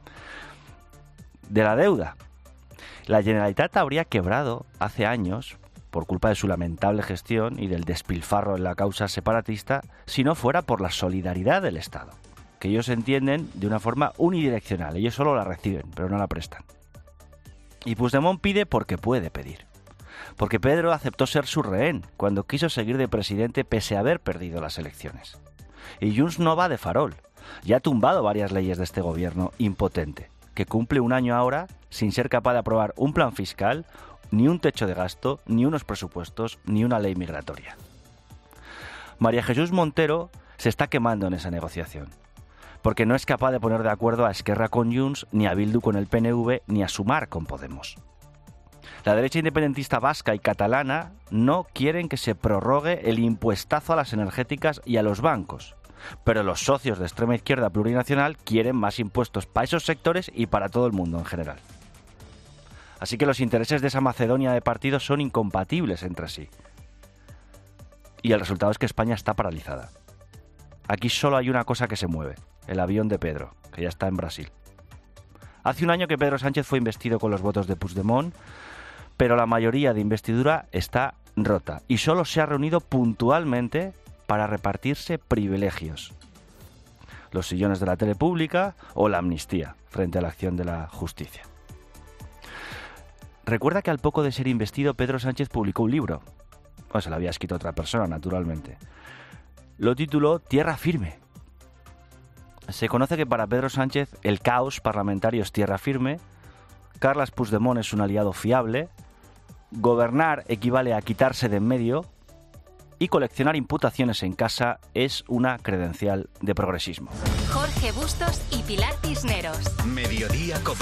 de la deuda. La Generalitat habría quebrado hace años por culpa de su lamentable gestión y del despilfarro en la causa separatista si no fuera por la solidaridad del Estado, que ellos entienden de una forma unidireccional. Ellos solo la reciben, pero no la prestan. Y Puigdemont pide porque puede pedir. Porque Pedro aceptó ser su rehén cuando quiso seguir de presidente pese a haber perdido las elecciones. Y Junts no va de farol. Ya ha tumbado varias leyes de este gobierno impotente, que cumple un año ahora sin ser capaz de aprobar un plan fiscal, ni un techo de gasto, ni unos presupuestos, ni una ley migratoria. María Jesús Montero se está quemando en esa negociación, porque no es capaz de poner de acuerdo a Esquerra con Junts, ni a Bildu con el P N V, ni a Sumar con Podemos. La derecha independentista vasca y catalana no quieren que se prorrogue el impuestazo a las energéticas y a los bancos, pero los socios de extrema izquierda plurinacional quieren más impuestos para esos sectores y para todo el mundo en general. Así que los intereses de esa Macedonia de partidos son incompatibles entre sí. Y el resultado es que España está paralizada. Aquí solo hay una cosa que se mueve, el avión de Pedro, que ya está en Brasil. Hace un año que Pedro Sánchez fue investido con los votos de Puigdemont, pero la mayoría de investidura está rota y solo se ha reunido puntualmente para repartirse privilegios. Los sillones de la tele pública o la amnistía frente a la acción de la justicia. Recuerda que al poco de ser investido, Pedro Sánchez publicó un libro. O se lo había escrito otra persona, naturalmente. lo tituló Tierra firme. Se conoce que para Pedro Sánchez el caos parlamentario es tierra firme, Carles Puigdemont es un aliado fiable, gobernar equivale a quitarse de en medio y coleccionar imputaciones en casa es una credencial de progresismo.
Jorge Bustos y Pilar Cisneros.
Mediodía COPE.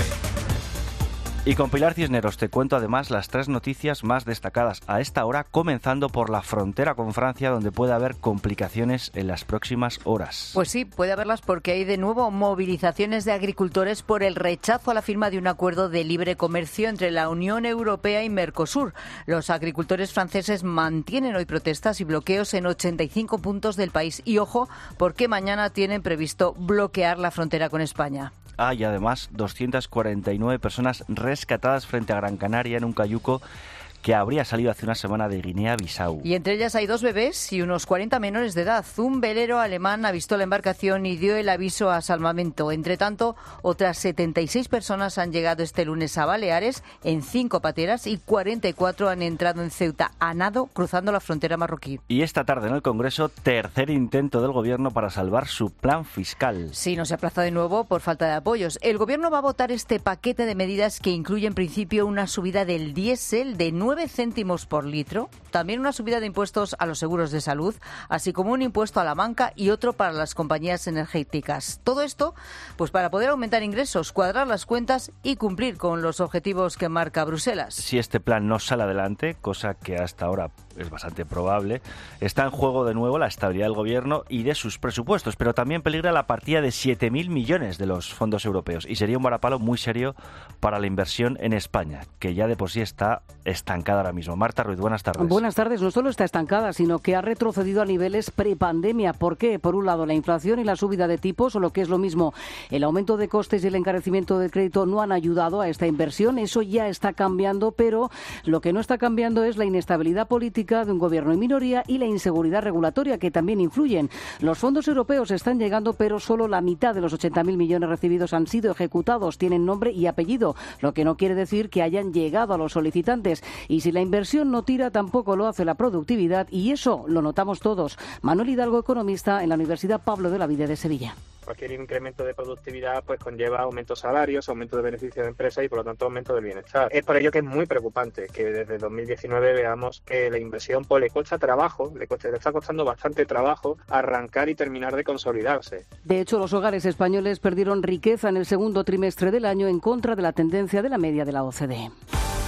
Y con Pilar Cisneros te cuento además las tres noticias más destacadas a esta hora, comenzando por la frontera con Francia, donde puede haber complicaciones en las próximas horas.
Pues sí, puede haberlas porque hay de nuevo movilizaciones de agricultores por el rechazo a la firma de un acuerdo de libre comercio entre la Unión Europea y Mercosur. Los agricultores franceses mantienen hoy protestas y bloqueos en ochenta y cinco puntos del país. Y ojo, porque mañana tienen previsto bloquear la frontera con España.
Ah, y además doscientas cuarenta y nueve personas rescatadas frente a Gran Canaria en un cayuco que habría salido hace una semana de Guinea-Bissau.
Y entre ellas hay dos bebés y unos cuarenta menores de edad. Un velero alemán avistó la embarcación y dio el aviso a salvamento. Entre tanto, otras setenta y seis personas han llegado este lunes a Baleares en cinco pateras y cuarenta y cuatro han entrado en Ceuta a nado cruzando la frontera marroquí.
Y esta tarde en el Congreso, tercer intento del Gobierno para salvar su plan fiscal.
Sí, no se aplaza de nuevo por falta de apoyos. El Gobierno va a votar este paquete de medidas que incluye en principio una subida del diésel de nueve céntimos por litro, también una subida de impuestos a los seguros de salud, así como un impuesto a la banca y otro para las compañías energéticas. Todo esto, pues para poder aumentar ingresos, cuadrar las cuentas y cumplir con los objetivos que marca Bruselas.
Si este plan no sale adelante, cosa que hasta ahora es bastante probable, está en juego de nuevo la estabilidad del Gobierno y de sus presupuestos, pero también peligra la partida de siete mil millones de los fondos europeos y sería un varapalo muy serio para la inversión en España, que ya de por sí está estancada ahora mismo. Marta Ruiz, buenas tardes.
Buenas tardes. No solo está estancada, sino que ha retrocedido a niveles prepandemia. ¿Por qué? Por un lado, la inflación y la subida de tipos, o lo que es lo mismo, el aumento de costes y el encarecimiento del crédito no han ayudado a esta inversión. Eso ya está cambiando, pero lo que no está cambiando es la inestabilidad política de un gobierno en minoría y la inseguridad regulatoria, que también influyen. Los fondos europeos están llegando, pero solo la mitad de los ochenta mil millones recibidos han sido ejecutados. Tienen nombre y apellido, lo que no quiere decir que hayan llegado a los solicitantes. Y si la inversión no tira, tampoco lo hace la productividad, y eso lo notamos todos. Manuel Hidalgo, economista en la Universidad Pablo de Olavide de Sevilla.
Cualquier incremento de productividad pues conlleva aumento de salarios, aumento de beneficios de empresa y por lo tanto aumento del bienestar. Es por ello que es muy preocupante que desde dos mil diecinueve veamos que la inversión pues, le cuesta trabajo, le, cuesta, le está costando bastante trabajo arrancar y terminar de consolidarse.
De hecho, los hogares españoles perdieron riqueza en el segundo trimestre del año en contra de la tendencia de la media de la O C D E.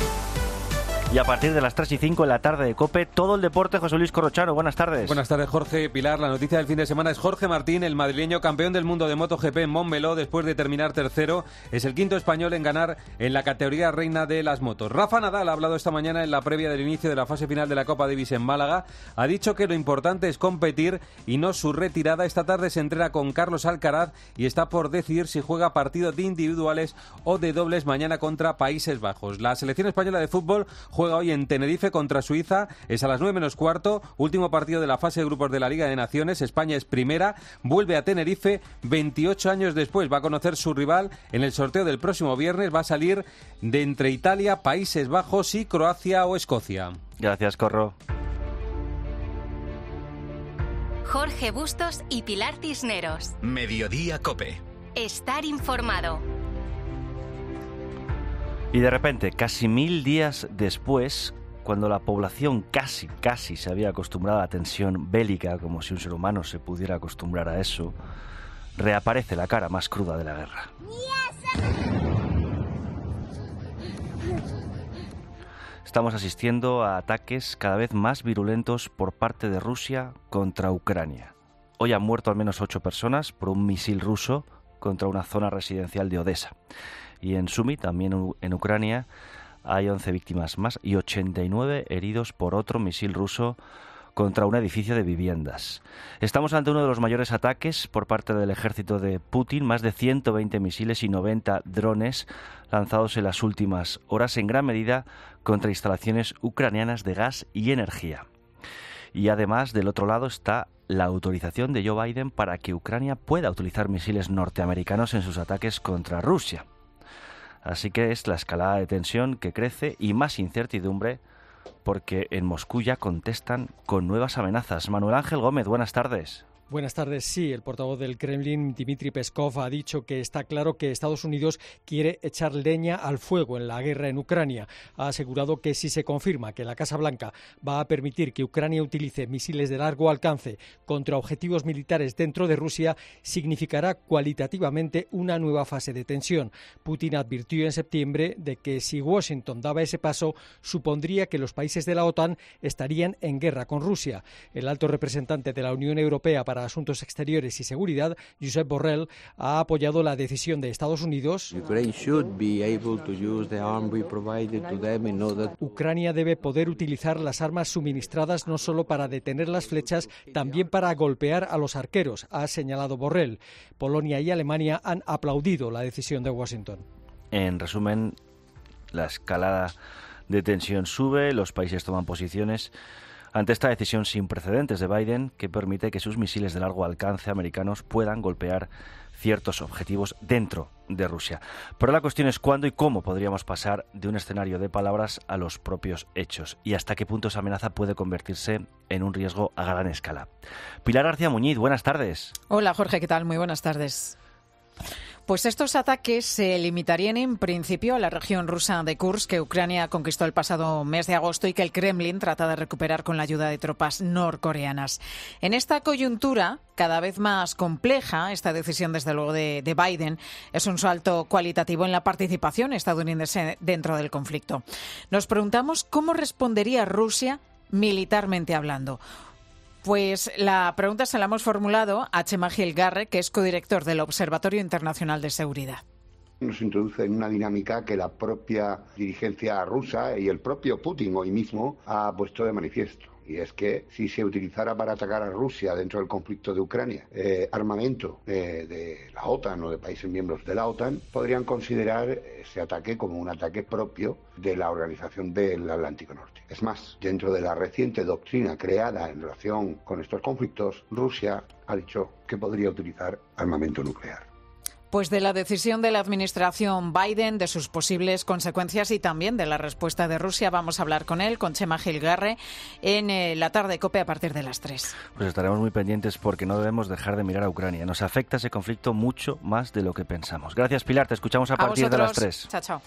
Y a partir de las tres y cinco en la tarde de COPE, todo el deporte, José Luis Corrochano. Buenas tardes.
Buenas tardes, Jorge. Pilar, la noticia del fin de semana es Jorge Martín, el madrileño campeón del mundo de MotoGP en Montmeló después de terminar tercero. Es el quinto español en ganar en la categoría reina de las motos. Rafa Nadal ha hablado esta mañana en la previa del inicio de la fase final de la Copa Davis en Málaga. Ha dicho que lo importante es competir y no su retirada. Esta tarde se entrena con Carlos Alcaraz y está por decidir si juega partido de individuales o de dobles mañana contra Países Bajos. La selección española de fútbol juega hoy en Tenerife contra Suiza, es a las nueve menos cuarto, último partido de la fase de grupos de la Liga de Naciones. España es primera, vuelve a Tenerife veintiocho años después, va a conocer su rival en el sorteo del próximo viernes, va a salir de entre Italia, Países Bajos y Croacia o Escocia.
Gracias, Corro.
Jorge Bustos y Pilar Cisneros.
Mediodía COPE.
Estar informado.
Y de repente, casi mil días después, cuando la población casi, casi se había acostumbrado a la tensión bélica, como si un ser humano se pudiera acostumbrar a eso, reaparece la cara más cruda de la guerra. Estamos asistiendo a ataques cada vez más virulentos por parte de Rusia contra Ucrania. Hoy han muerto al menos ocho personas por un misil ruso contra una zona residencial de Odessa. Y en Sumy, también en Ucrania, hay once víctimas más y ochenta y nueve heridos por otro misil ruso contra un edificio de viviendas. Estamos ante uno de los mayores ataques por parte del ejército de Putin, más de ciento veinte misiles y noventa drones lanzados en las últimas horas, en gran medida contra instalaciones ucranianas de gas y energía. Y además, del otro lado está la autorización de Joe Biden para que Ucrania pueda utilizar misiles norteamericanos en sus ataques contra Rusia. Así que es la escalada de tensión que crece y más incertidumbre porque en Moscú ya contestan con nuevas amenazas. Manuel Ángel Gómez, buenas tardes.
Buenas tardes. Sí, el portavoz del Kremlin, Dmitry Peskov, ha dicho que está claro que Estados Unidos quiere echar leña al fuego en la guerra en Ucrania. Ha asegurado que si se confirma que la Casa Blanca va a permitir que Ucrania utilice misiles de largo alcance contra objetivos militares dentro de Rusia, significará cualitativamente una nueva fase de tensión. Putin advirtió en septiembre de que si Washington daba ese paso, supondría que los países de la OTAN estarían en guerra con Rusia. El alto representante de la Unión Europea para Asuntos Exteriores y Seguridad, Josep Borrell, ha apoyado la decisión de Estados Unidos. Ucrania debe poder utilizar las armas suministradas no solo para detener las flechas, también para golpear a los arqueros, ha señalado Borrell. Polonia y Alemania han aplaudido la decisión de Washington.
En resumen, la escalada de tensión sube, los países toman posiciones ante esta decisión sin precedentes de Biden, que permite que sus misiles de largo alcance americanos puedan golpear ciertos objetivos dentro de Rusia. Pero la cuestión es cuándo y cómo podríamos pasar de un escenario de palabras a los propios hechos y hasta qué punto esa amenaza puede convertirse en un riesgo a gran escala. Pilar García Muñiz, buenas tardes.
Hola Jorge, ¿qué tal? Muy buenas tardes. Pues estos ataques se limitarían en principio a la región rusa de Kursk, que Ucrania conquistó el pasado mes de agosto y que el Kremlin trata de recuperar con la ayuda de tropas norcoreanas. En esta coyuntura, cada vez más compleja, esta decisión desde luego de, de Biden es un salto cualitativo en la participación estadounidense dentro del conflicto. Nos preguntamos cómo respondería Rusia militarmente hablando. Pues la pregunta se la hemos formulado a Chema Gil Garre, que es codirector del Observatorio Internacional de Seguridad.
Nos introduce en una dinámica que la propia dirigencia rusa y el propio Putin hoy mismo ha puesto de manifiesto. Y es que si se utilizara para atacar a Rusia dentro del conflicto de Ucrania eh, armamento eh, de la OTAN o de países miembros de la OTAN, podrían considerar ese ataque como un ataque propio de la Organización del Atlántico Norte. Es más, dentro de la reciente doctrina creada en relación con estos conflictos, Rusia ha dicho que podría utilizar armamento nuclear.
Pues de la decisión de la administración Biden, de sus posibles consecuencias y también de la respuesta de Rusia, vamos a hablar con él, con Chema Gil Garre, en eh, la tarde COPE a partir de las tres.
Pues estaremos muy pendientes porque no debemos dejar de mirar a Ucrania. Nos afecta ese conflicto mucho más de lo que pensamos. Gracias, Pilar. Te escuchamos a, a partir
vosotros.
de las tres.
Chao, chao.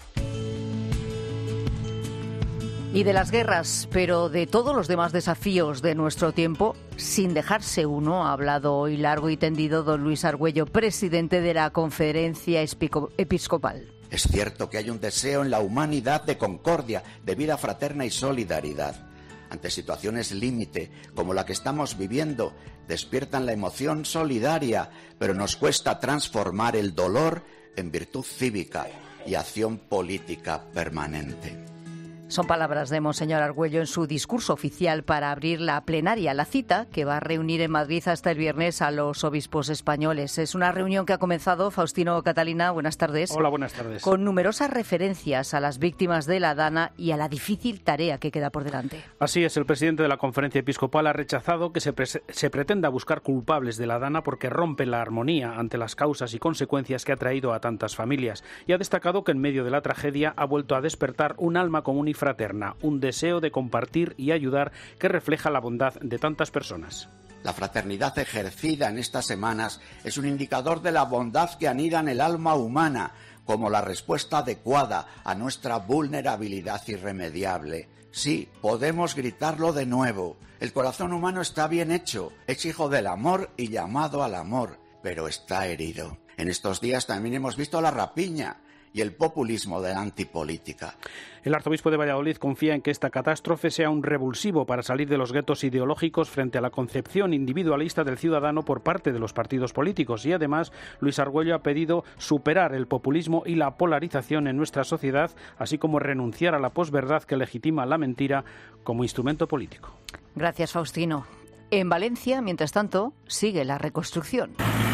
Y de las guerras, pero de todos los demás desafíos de nuestro tiempo, sin dejarse uno, ha hablado hoy largo y tendido don Luis Argüello, presidente de la Conferencia Episcopal.
Es cierto que hay un deseo en la humanidad de concordia, de vida fraterna y solidaridad. Ante situaciones límite, como la que estamos viviendo, despiertan la emoción solidaria, pero nos cuesta transformar el dolor en virtud cívica y acción política permanente.
Son palabras de Monseñor Argüello en su discurso oficial para abrir la plenaria, la cita que va a reunir en Madrid hasta el viernes a los obispos españoles. Es una reunión que ha comenzado, Faustino Catalina, buenas tardes.
Hola, buenas tardes.
Con numerosas referencias a las víctimas de la Dana y a la difícil tarea que queda por delante.
Así es, el presidente de la Conferencia Episcopal ha rechazado que se, pre- se pretenda buscar culpables de la Dana porque rompe la armonía ante las causas y consecuencias que ha traído a tantas familias. Y ha destacado que en medio de la tragedia ha vuelto a despertar un alma común y fraterna, un deseo de compartir y ayudar que refleja la bondad de tantas personas.
La fraternidad ejercida en estas semanas es un indicador de la bondad que anida en el alma humana, como la respuesta adecuada a nuestra vulnerabilidad irremediable. Sí, podemos gritarlo de nuevo. El corazón humano está bien hecho, es hijo del amor y llamado al amor, pero está herido. En estos días también hemos visto la rapiña y el populismo de la antipolítica.
El arzobispo de Valladolid confía en que esta catástrofe sea un revulsivo para salir de los guetos ideológicos frente a la concepción individualista del ciudadano por parte de los partidos políticos. Y además, Luis Argüello ha pedido superar el populismo y la polarización en nuestra sociedad, así como renunciar a la posverdad que legitima la mentira como instrumento político.
Gracias, Faustino. En Valencia, mientras tanto, sigue la reconstrucción.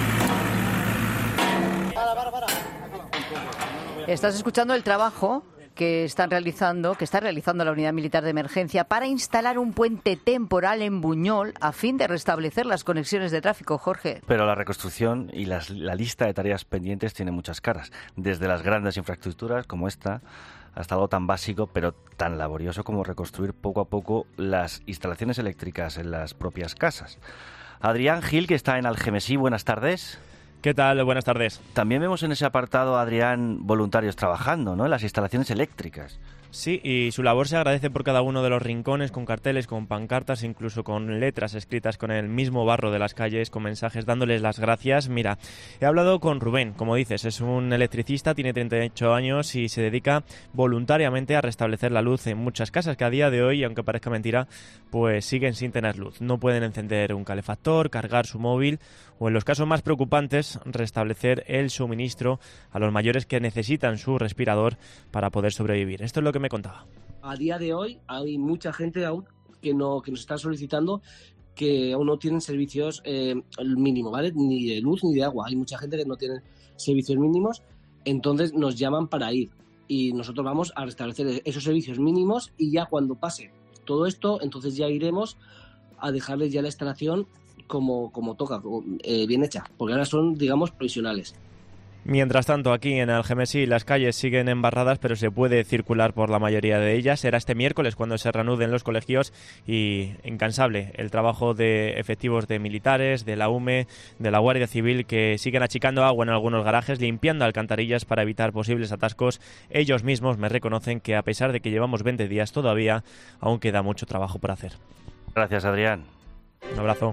Para, para, para.
Estás escuchando el trabajo que están realizando, que está realizando la Unidad Militar de Emergencia para instalar un puente temporal en Buñol a fin de restablecer las conexiones de tráfico, Jorge.
Pero la reconstrucción y las, la lista de tareas pendientes tiene muchas caras, desde las grandes infraestructuras como esta hasta algo tan básico pero tan laborioso como reconstruir poco a poco las instalaciones eléctricas en las propias casas. Adrián Gil, que está en Algemesí, buenas tardes.
¿Qué tal? Buenas tardes.
También vemos en ese apartado, Adrián, voluntarios trabajando, ¿no?, en las instalaciones eléctricas.
Sí, y su labor se agradece por cada uno de los rincones, con carteles, con pancartas, incluso con letras escritas con el mismo barro de las calles, con mensajes dándoles las gracias. Mira, he hablado con Rubén, como dices, es un electricista, tiene treinta y ocho años y se dedica voluntariamente a restablecer la luz en muchas casas que a día de hoy, aunque parezca mentira, pues siguen sin tener luz. No pueden encender un calefactor, cargar su móvil o, en los casos más preocupantes, restablecer el suministro a los mayores que necesitan su respirador para poder sobrevivir. Esto es lo que me contaba.
A día de hoy hay mucha gente aún que no que nos está solicitando que aún no tienen servicios eh, el mínimo, ¿vale? Ni de luz ni de agua. Hay mucha gente que no tiene servicios mínimos, entonces nos llaman para ir y nosotros vamos a restablecer esos servicios mínimos y ya cuando pase todo esto, entonces ya iremos a dejarles ya la instalación como, como toca, eh, bien hecha, porque ahora son, digamos, provisionales.
Mientras tanto, aquí en Algemesí las calles siguen embarradas, pero se puede circular por la mayoría de ellas. Será este miércoles cuando se reanuden los colegios y incansable el trabajo de efectivos de militares, de la U M E, de la Guardia Civil, que siguen achicando agua en algunos garajes, limpiando alcantarillas para evitar posibles atascos. Ellos mismos me reconocen que, a pesar de que llevamos veinte días todavía, aún queda mucho trabajo por hacer.
Gracias, Adrián.
Un abrazo.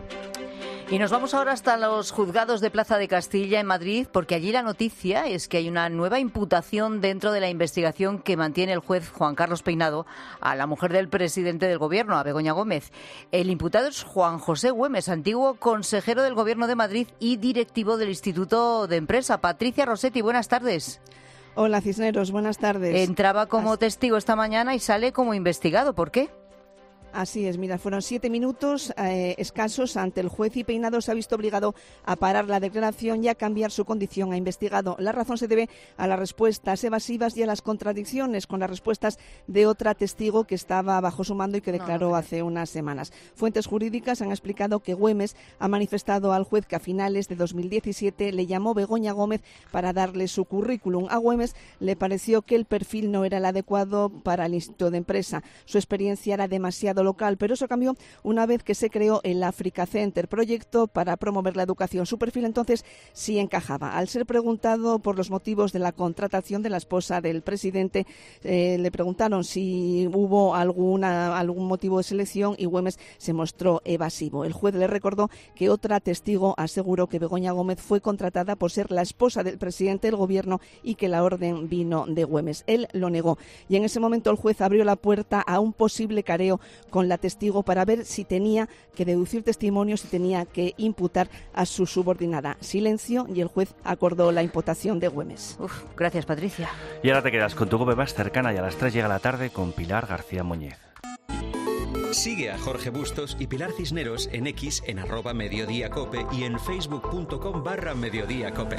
Y nos vamos ahora hasta los juzgados de Plaza de Castilla en Madrid, porque allí la noticia es que hay una nueva imputación dentro de la investigación que mantiene el juez Juan Carlos Peinado a la mujer del presidente del Gobierno, a Begoña Gómez. El imputado es Juan José Güemes, antiguo consejero del Gobierno de Madrid y directivo del Instituto de Empresa. Patricia Rossetti, buenas tardes.
Hola, Cisneros, buenas tardes.
Entraba como testigo esta mañana y sale como investigado. ¿Por qué?
Así es, mira, fueron siete minutos eh, escasos ante el juez y Peinado se ha visto obligado a parar la declaración y a cambiar su condición a investigado. La razón se debe a las respuestas evasivas y a las contradicciones con las respuestas de otra testigo que estaba bajo su mando y que declaró no, no, hace unas semanas. Fuentes jurídicas han explicado que Güemes ha manifestado al juez que a finales de dos mil diecisiete le llamó Begoña Gómez para darle su currículum. A Güemes le pareció que el perfil no era el adecuado para el Instituto de Empresa. Su experiencia era demasiado local, pero eso cambió una vez que se creó el Africa Center, proyecto para promover la educación. Su perfil entonces sí encajaba. Al ser preguntado por los motivos de la contratación de la esposa del presidente, eh, le preguntaron si hubo alguna, algún motivo de selección y Güemes se mostró evasivo. El juez le recordó que otra testigo aseguró que Begoña Gómez fue contratada por ser la esposa del presidente del Gobierno y que la orden vino de Güemes. Él lo negó y en ese momento el juez abrió la puerta a un posible careo con la testigo para ver si tenía que deducir testimonios, si tenía que imputar a su subordinada. Silencio y el juez acordó la imputación de Güemes.
Uf, gracias, Patricia.
Y ahora te quedas con tu C O P E más cercana y a las tres llega la tarde con Pilar García Muñez.
Sigue a Jorge Bustos y Pilar Cisneros en X en arroba Mediodía Cope y en facebook.com barra Mediodía Cope.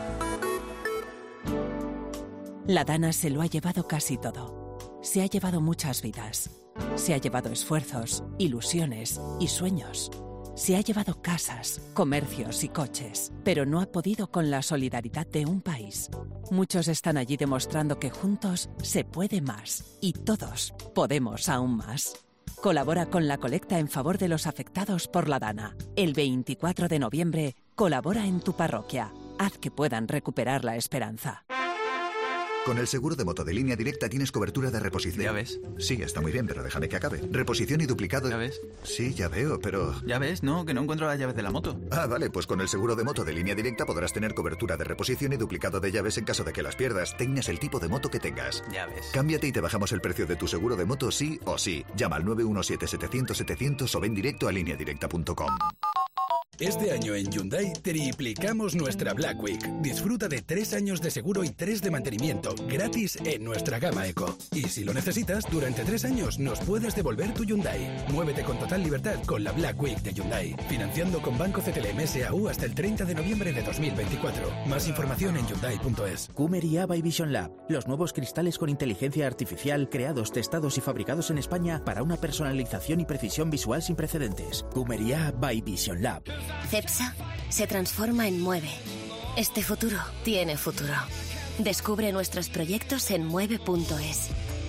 La Dana se lo ha llevado casi todo. Se ha llevado muchas vidas. Se ha llevado esfuerzos, ilusiones y sueños. Se ha llevado casas, comercios y coches, pero no ha podido con la solidaridad de un país. Muchos están allí demostrando que juntos se puede más y todos podemos aún más. Colabora con la colecta en favor de los afectados por la Dana. El veinticuatro de noviembre, colabora en tu parroquia. Haz que puedan recuperar la esperanza.
Con el seguro de moto de Línea Directa tienes cobertura de reposición.
¿Ya ves?
Sí, está muy bien, pero déjame que acabe. Reposición y duplicado...
¿Ya ves?
Sí, ya veo, pero...
¿Ya ves? No, que no encuentro las llaves de la moto.
Ah, vale, pues con el seguro de moto de Línea Directa podrás tener cobertura de reposición y duplicado de llaves en caso de que las pierdas, tengas el tipo de moto que tengas.
Ya ves.
Cámbiate y te bajamos el precio de tu seguro de moto sí o sí. Llama al nueve uno siete, setecientos, setecientos o ven directo a línea directa punto com.
Este año en Hyundai triplicamos nuestra Black Week. Disfruta de tres años de seguro y tres de mantenimiento gratis en nuestra gama Eco. Y si lo necesitas, durante tres años nos puedes devolver tu Hyundai. Muévete con total libertad con la Black Week de Hyundai. Financiando con Banco C T L M S A U hasta el treinta de noviembre de dos mil veinticuatro. Más información en Hyundai punto es.
Cumeria by Vision Lab. Los nuevos cristales con inteligencia artificial creados, testados y fabricados en España para una personalización y precisión visual sin precedentes. Cumeria by Vision Lab.
Cepsa se transforma en Mueve. Este futuro tiene futuro.
Descubre nuestros proyectos en mueve punto es.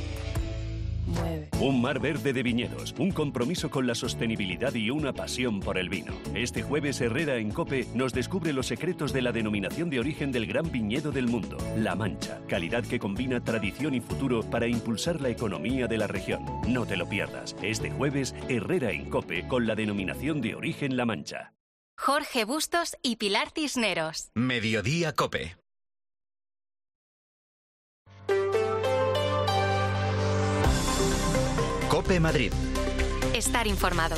Un mar verde de viñedos, un compromiso con la sostenibilidad y una pasión por el vino. Este jueves Herrera en COPE nos descubre los secretos de la denominación de origen del gran viñedo del mundo, La Mancha. Calidad que combina tradición y futuro para impulsar la economía de la región. No te lo pierdas. Este jueves Herrera en COPE con la denominación de origen La Mancha.
Jorge Bustos y Pilar Cisneros.
Mediodía COPE. COPE Madrid.
Estar informado.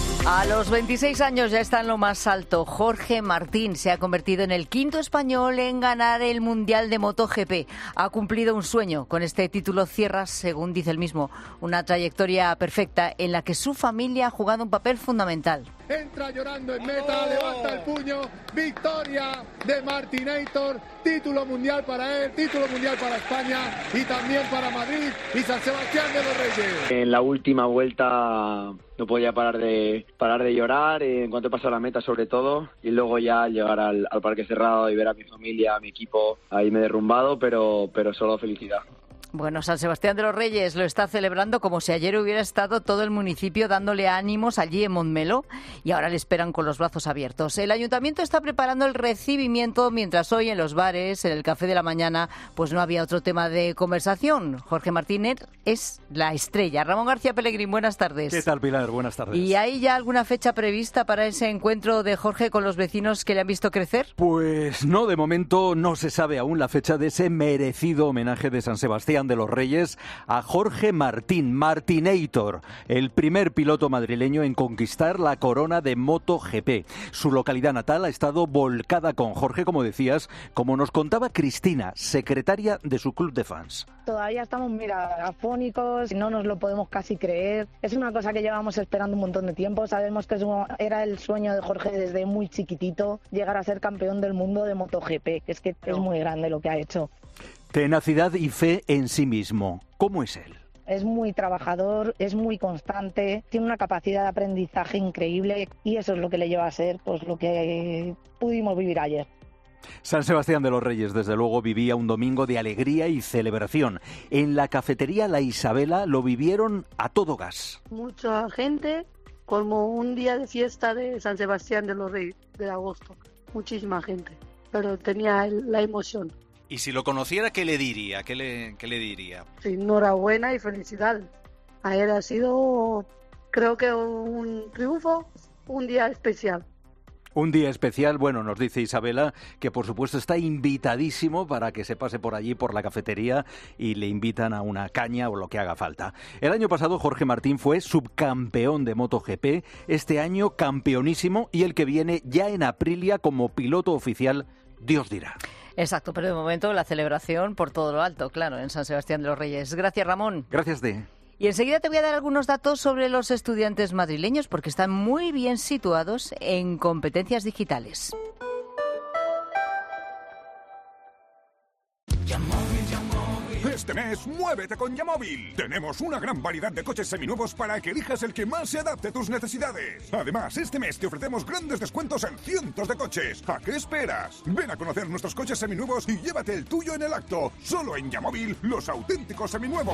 A los veintiséis años ya está en lo más alto. Jorge Martín se ha convertido en el quinto español en ganar el Mundial de MotoGP. Ha cumplido un sueño. Con este título cierra, según dice el mismo, una trayectoria perfecta en la que su familia ha jugado un papel fundamental.
Entra llorando en meta, levanta el puño, victoria de Martinator, título mundial para él, título mundial para España y también para Madrid y San Sebastián de los Reyes.
En la última vuelta no podía parar de parar de llorar, en cuanto he pasado la meta sobre todo, y luego ya llegar al, al parque cerrado y ver a mi familia, a mi equipo, ahí me he derrumbado, pero, pero solo felicidad.
Bueno, San Sebastián de los Reyes lo está celebrando como si ayer hubiera estado todo el municipio dándole ánimos allí en Montmeló y ahora le esperan con los brazos abiertos. El ayuntamiento está preparando el recibimiento mientras hoy en los bares, en el café de la mañana, pues no había otro tema de conversación. Jorge Martínez es la estrella. Ramón García Pellegrín, buenas tardes.
¿Qué tal, Pilar? Buenas tardes.
¿Y hay ya alguna fecha prevista para ese encuentro de Jorge con los vecinos que le han visto crecer?
Pues no, de momento no se sabe aún la fecha de ese merecido homenaje de San Sebastián de los Reyes a Jorge Martín, Martinator, el primer piloto madrileño en conquistar la corona de MotoGP. Su localidad natal ha estado volcada con Jorge, como decías, como nos contaba Cristina, secretaria de su club de fans.
Todavía estamos, mira, afónicos, no nos lo podemos casi creer. Es una cosa que llevamos esperando un montón de tiempo. Sabemos que es un, era el sueño de Jorge desde muy chiquitito, llegar a ser campeón del mundo de MotoGP. Es que es muy grande lo que ha hecho.
Tenacidad y fe en sí mismo. ¿Cómo es él?
Es muy trabajador, es muy constante, tiene una capacidad de aprendizaje increíble y eso es lo que le lleva a ser pues lo que pudimos vivir ayer.
San Sebastián de los Reyes, desde luego, vivía un domingo de alegría y celebración. En la cafetería La Isabela lo vivieron a todo gas.
Mucha gente, como un día de fiesta de San Sebastián de los Reyes, de agosto. Muchísima gente, pero tenía la emoción.
Y si lo conociera, ¿qué le diría? ¿Qué le, qué le diría?
Sí, enhorabuena y felicidad. Ayer ha sido, creo que un triunfo, un día especial.
Un día especial, bueno, nos dice Isabela que por supuesto está invitadísimo para que se pase por allí, por la cafetería, y le invitan a una caña o lo que haga falta. El año pasado Jorge Martín fue subcampeón de MotoGP, este año campeonísimo y el que viene ya en Aprilia como piloto oficial, Dios dirá.
Exacto, pero de momento la celebración por todo lo alto, claro, en San Sebastián de los Reyes. Gracias, Ramón.
Gracias, de.
Y enseguida te voy a dar algunos datos sobre los estudiantes madrileños porque están muy bien situados en competencias digitales.
Este mes, muévete con Yamóvil. Tenemos una gran variedad de coches seminuevos para que elijas el que más se adapte a tus necesidades. Además, este mes te ofrecemos grandes descuentos en cientos de coches. ¿A qué esperas? Ven a conocer nuestros coches seminuevos y llévate el tuyo en el acto. Solo en Yamóvil, los auténticos seminuevos.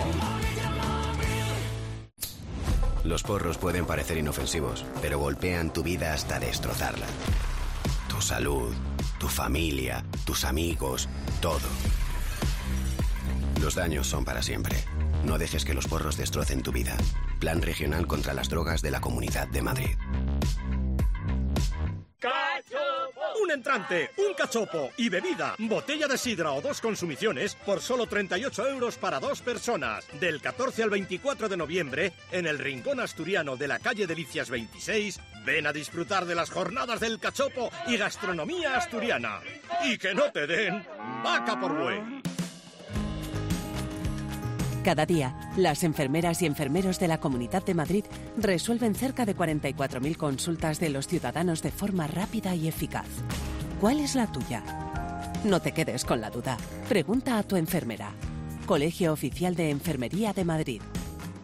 Los porros pueden parecer inofensivos, pero golpean tu vida hasta destrozarla. Tu salud, tu familia, tus amigos, todo. Los daños son para siempre. No dejes que los porros destrocen tu vida. Plan Regional contra las Drogas de la Comunidad de Madrid.
Un entrante, un cachopo y bebida, botella de sidra o dos consumiciones por solo treinta y ocho euros para dos personas. Del catorce al veinticuatro de noviembre, en el Rincón Asturiano de la calle Delicias veintiséis, ven a disfrutar de las jornadas del cachopo y gastronomía asturiana. Y que no te den vaca por buey.
Cada día, las enfermeras y enfermeros de la Comunidad de Madrid resuelven cerca de cuarenta y cuatro mil consultas de los ciudadanos de forma rápida y eficaz. ¿Cuál es la tuya? No te quedes con la duda. Pregunta a tu enfermera. Colegio Oficial de Enfermería de Madrid.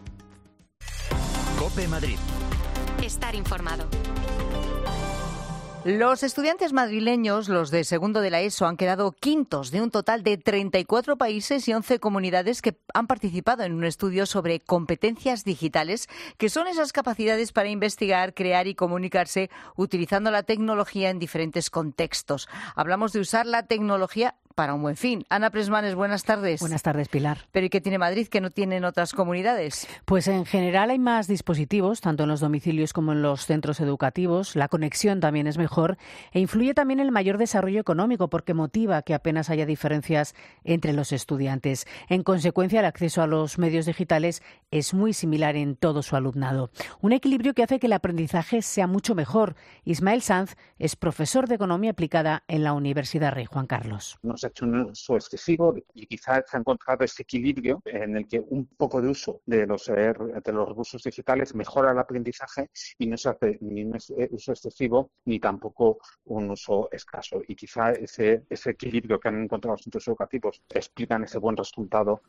COPE Madrid.
Estar informado.
Los estudiantes madrileños, los de segundo de la ESO, han quedado quintos de un total de treinta y cuatro países y once comunidades que han participado en un estudio sobre competencias digitales, que son esas capacidades para investigar, crear y comunicarse utilizando la tecnología en diferentes contextos. Hablamos de usar la tecnología para un buen fin. Ana Presmanes, buenas tardes.
Buenas tardes, Pilar.
¿Pero y qué tiene Madrid que no tienen otras comunidades?
Pues en general hay más dispositivos, tanto en los domicilios como en los centros educativos. La conexión también es mejor e influye también el mayor desarrollo económico porque motiva que apenas haya diferencias entre los estudiantes. En consecuencia, el acceso a los medios digitales es muy similar en todo su alumnado. Un equilibrio que hace que el aprendizaje sea mucho mejor. Ismael Sanz es profesor de Economía Aplicada en la Universidad Rey Juan Carlos.
No se ha hecho un uso excesivo y quizás se ha encontrado ese equilibrio en el que un poco de uso de los, de los recursos digitales mejora el aprendizaje y no se hace ni un uso excesivo ni tampoco un uso escaso. Y quizá ese, ese equilibrio que han encontrado los centros educativos explican ese buen resultado.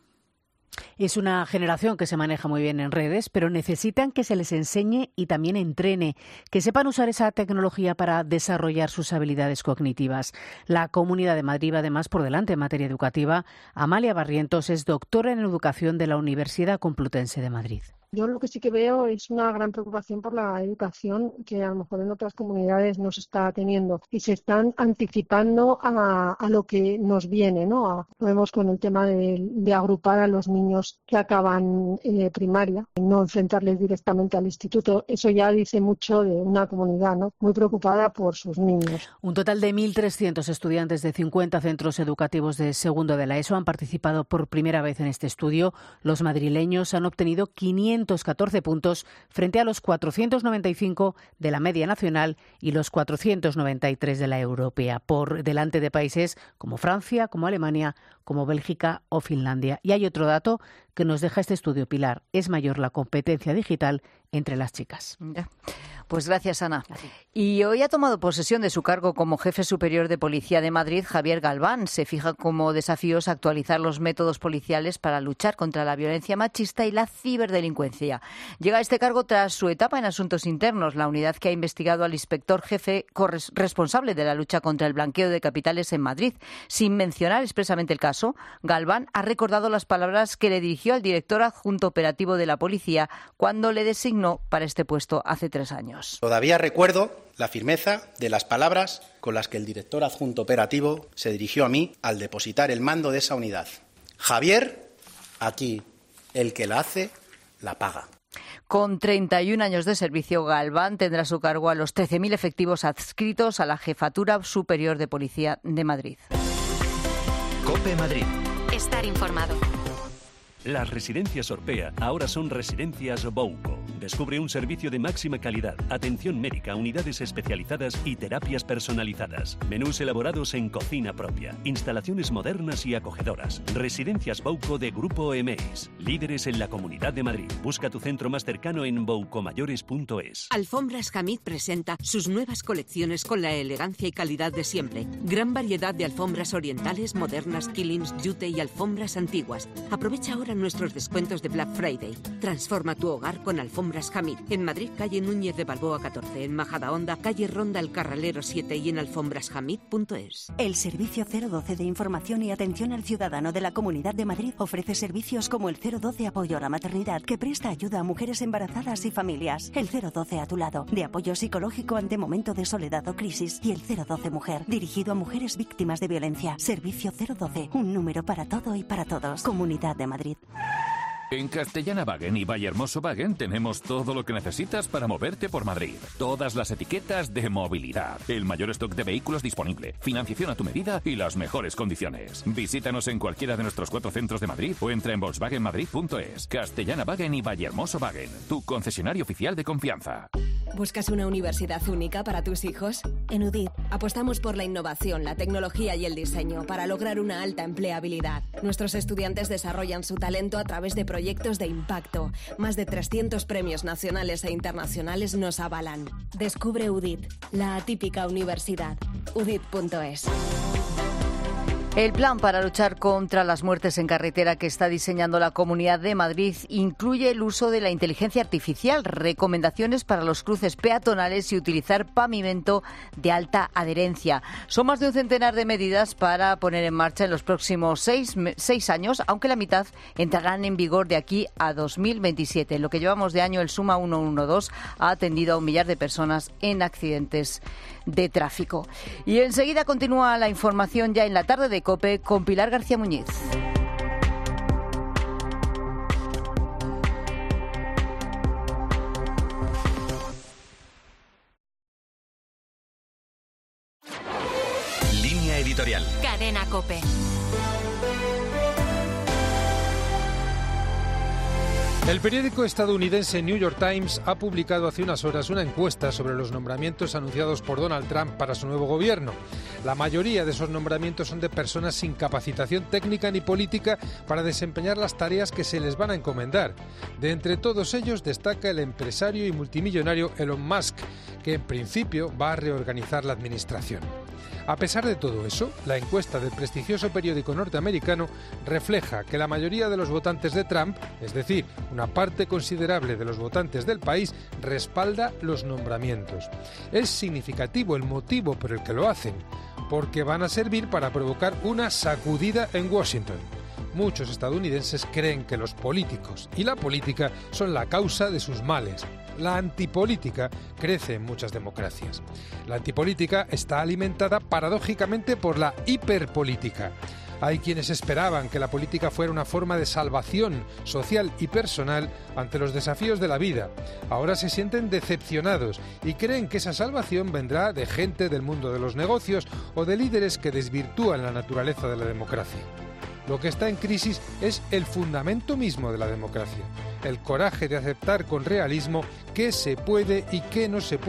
Es una generación que se maneja muy bien en redes, pero necesitan que se les enseñe y también entrene, que sepan usar esa tecnología para desarrollar sus habilidades cognitivas. La Comunidad de Madrid va además por delante en materia educativa. Amalia Barrientos es doctora en educación de la Universidad Complutense de Madrid.
Yo lo que sí que veo es una gran preocupación por la educación que a lo mejor en otras comunidades no se está teniendo y se están anticipando a, a lo que nos viene, ¿no? A, lo vemos con el tema de, de agrupar a los niños que acaban eh, primaria, no enfrentarles directamente al instituto. Eso ya dice mucho de una comunidad, ¿no? Muy preocupada por sus niños.
Un total de mil trescientos estudiantes de cincuenta centros educativos de segundo de la ESO han participado por primera vez en este estudio. Los madrileños han obtenido quinientos catorce puntos frente a los cuatrocientos noventa y cinco de la media nacional y los cuatrocientos noventa y tres de la europea, por delante de países como Francia, como Alemania, como Bélgica o Finlandia. Y hay otro dato que nos deja este estudio, Pilar. Es mayor la competencia digital entre las chicas.
Ya. Pues gracias, Ana. Y hoy ha tomado posesión de su cargo como jefe superior de Policía de Madrid, Javier Galván. Se fija como desafíos actualizar los métodos policiales para luchar contra la violencia machista y la ciberdelincuencia. Llega a este cargo tras su etapa en Asuntos Internos, la unidad que ha investigado al inspector jefe responsable de la lucha contra el blanqueo de capitales en Madrid. Sin mencionar expresamente el caso, Galván ha recordado las palabras que le dirigió al director adjunto operativo de la policía cuando le designó para este puesto hace tres años.
Todavía recuerdo la firmeza de las palabras con las que el director adjunto operativo se dirigió a mí al depositar el mando de esa unidad. Javier, aquí el que la hace, la paga.
Con treinta y un años de servicio, Galván tendrá a su cargo a los trece mil efectivos adscritos a la Jefatura Superior de Policía de Madrid.
COPE Madrid.
Estar informado.
Las residencias Orpea ahora son residencias Bouco. Descubre un servicio de máxima calidad, atención médica, unidades especializadas y terapias personalizadas. Menús elaborados en cocina propia, instalaciones modernas y acogedoras. Residencias Bouco de Grupo Emeis, líderes en la Comunidad de Madrid. Busca tu centro más cercano en boucomayores punto es.
Alfombras Hamid presenta sus nuevas colecciones con la elegancia y calidad de siempre. Gran variedad de alfombras orientales, modernas, killings, yute y alfombras antiguas. Aprovecha ahora nuestros descuentos de Black Friday. Transforma tu hogar con Alfombras Hamid. En Madrid, calle Núñez de Balboa catorce. En Majadahonda, calle Ronda El Carralero siete y en alfombras hamid punto es.
El Servicio cero doce de Información y Atención al Ciudadano de la Comunidad de Madrid ofrece servicios como el cero doce Apoyo a la Maternidad, que presta ayuda a mujeres embarazadas y familias. El cero doce a tu lado, de apoyo psicológico ante momento de soledad o crisis. Y el cero doce Mujer, dirigido a mujeres víctimas de violencia. Servicio cero doce, un número para todo y para todos. Comunidad de Madrid.
En Castellana-Wagen y Vallehermoso-Wagen tenemos todo lo que necesitas para moverte por Madrid. Todas las etiquetas de movilidad, el mayor stock de vehículos disponible, financiación a tu medida y las mejores condiciones. Visítanos en cualquiera de nuestros cuatro centros de Madrid o entra en volkswagen madrid punto es. Castellana-Wagen y Vallehermoso-Wagen, tu concesionario oficial de confianza.
¿Buscas una universidad única para tus hijos? En U D I T apostamos por la innovación, la tecnología y el diseño para lograr una alta empleabilidad. Nuestros estudiantes desarrollan su talento a través de proyectos de impacto. Más de trescientos premios nacionales e internacionales nos avalan. Descubre U D I T, la atípica universidad. U D I T punto es.
El plan para luchar contra las muertes en carretera que está diseñando la Comunidad de Madrid incluye el uso de la inteligencia artificial, recomendaciones para los cruces peatonales y utilizar pavimento de alta adherencia. Son más de un centenar de medidas para poner en marcha en los próximos seis, seis años, aunque la mitad entrarán en vigor de aquí a dos mil veintisiete. En lo que llevamos de año, el Suma ciento doce ha atendido a un millar de personas en accidentes de tráfico. Y enseguida continúa la información ya en la tarde de COPE con Pilar García Muñiz.
Línea editorial.
Cadena COPE.
El periódico estadounidense New York Times ha publicado hace unas horas una encuesta sobre los nombramientos anunciados por Donald Trump para su nuevo gobierno. La mayoría de esos nombramientos son de personas sin capacitación técnica ni política para desempeñar las tareas que se les van a encomendar. De entre todos ellos destaca el empresario y multimillonario Elon Musk, que en principio va a reorganizar la administración. A pesar de todo eso, la encuesta del prestigioso periódico norteamericano refleja que la mayoría de los votantes de Trump, es decir, una parte considerable de los votantes del país, respalda los nombramientos. Es significativo el motivo por el que lo hacen, porque van a servir para provocar una sacudida en Washington. Muchos estadounidenses creen que los políticos y la política son la causa de sus males. La antipolítica crece en muchas democracias. La antipolítica está alimentada paradójicamente por la hiperpolítica. Hay quienes esperaban que la política fuera una forma de salvación social y personal ante los desafíos de la vida. Ahora se sienten decepcionados y creen que esa salvación vendrá de gente del mundo de los negocios o de líderes que desvirtúan la naturaleza de la democracia. Lo que está en crisis es el fundamento mismo de la democracia, el coraje de aceptar con realismo qué se puede y qué no se puede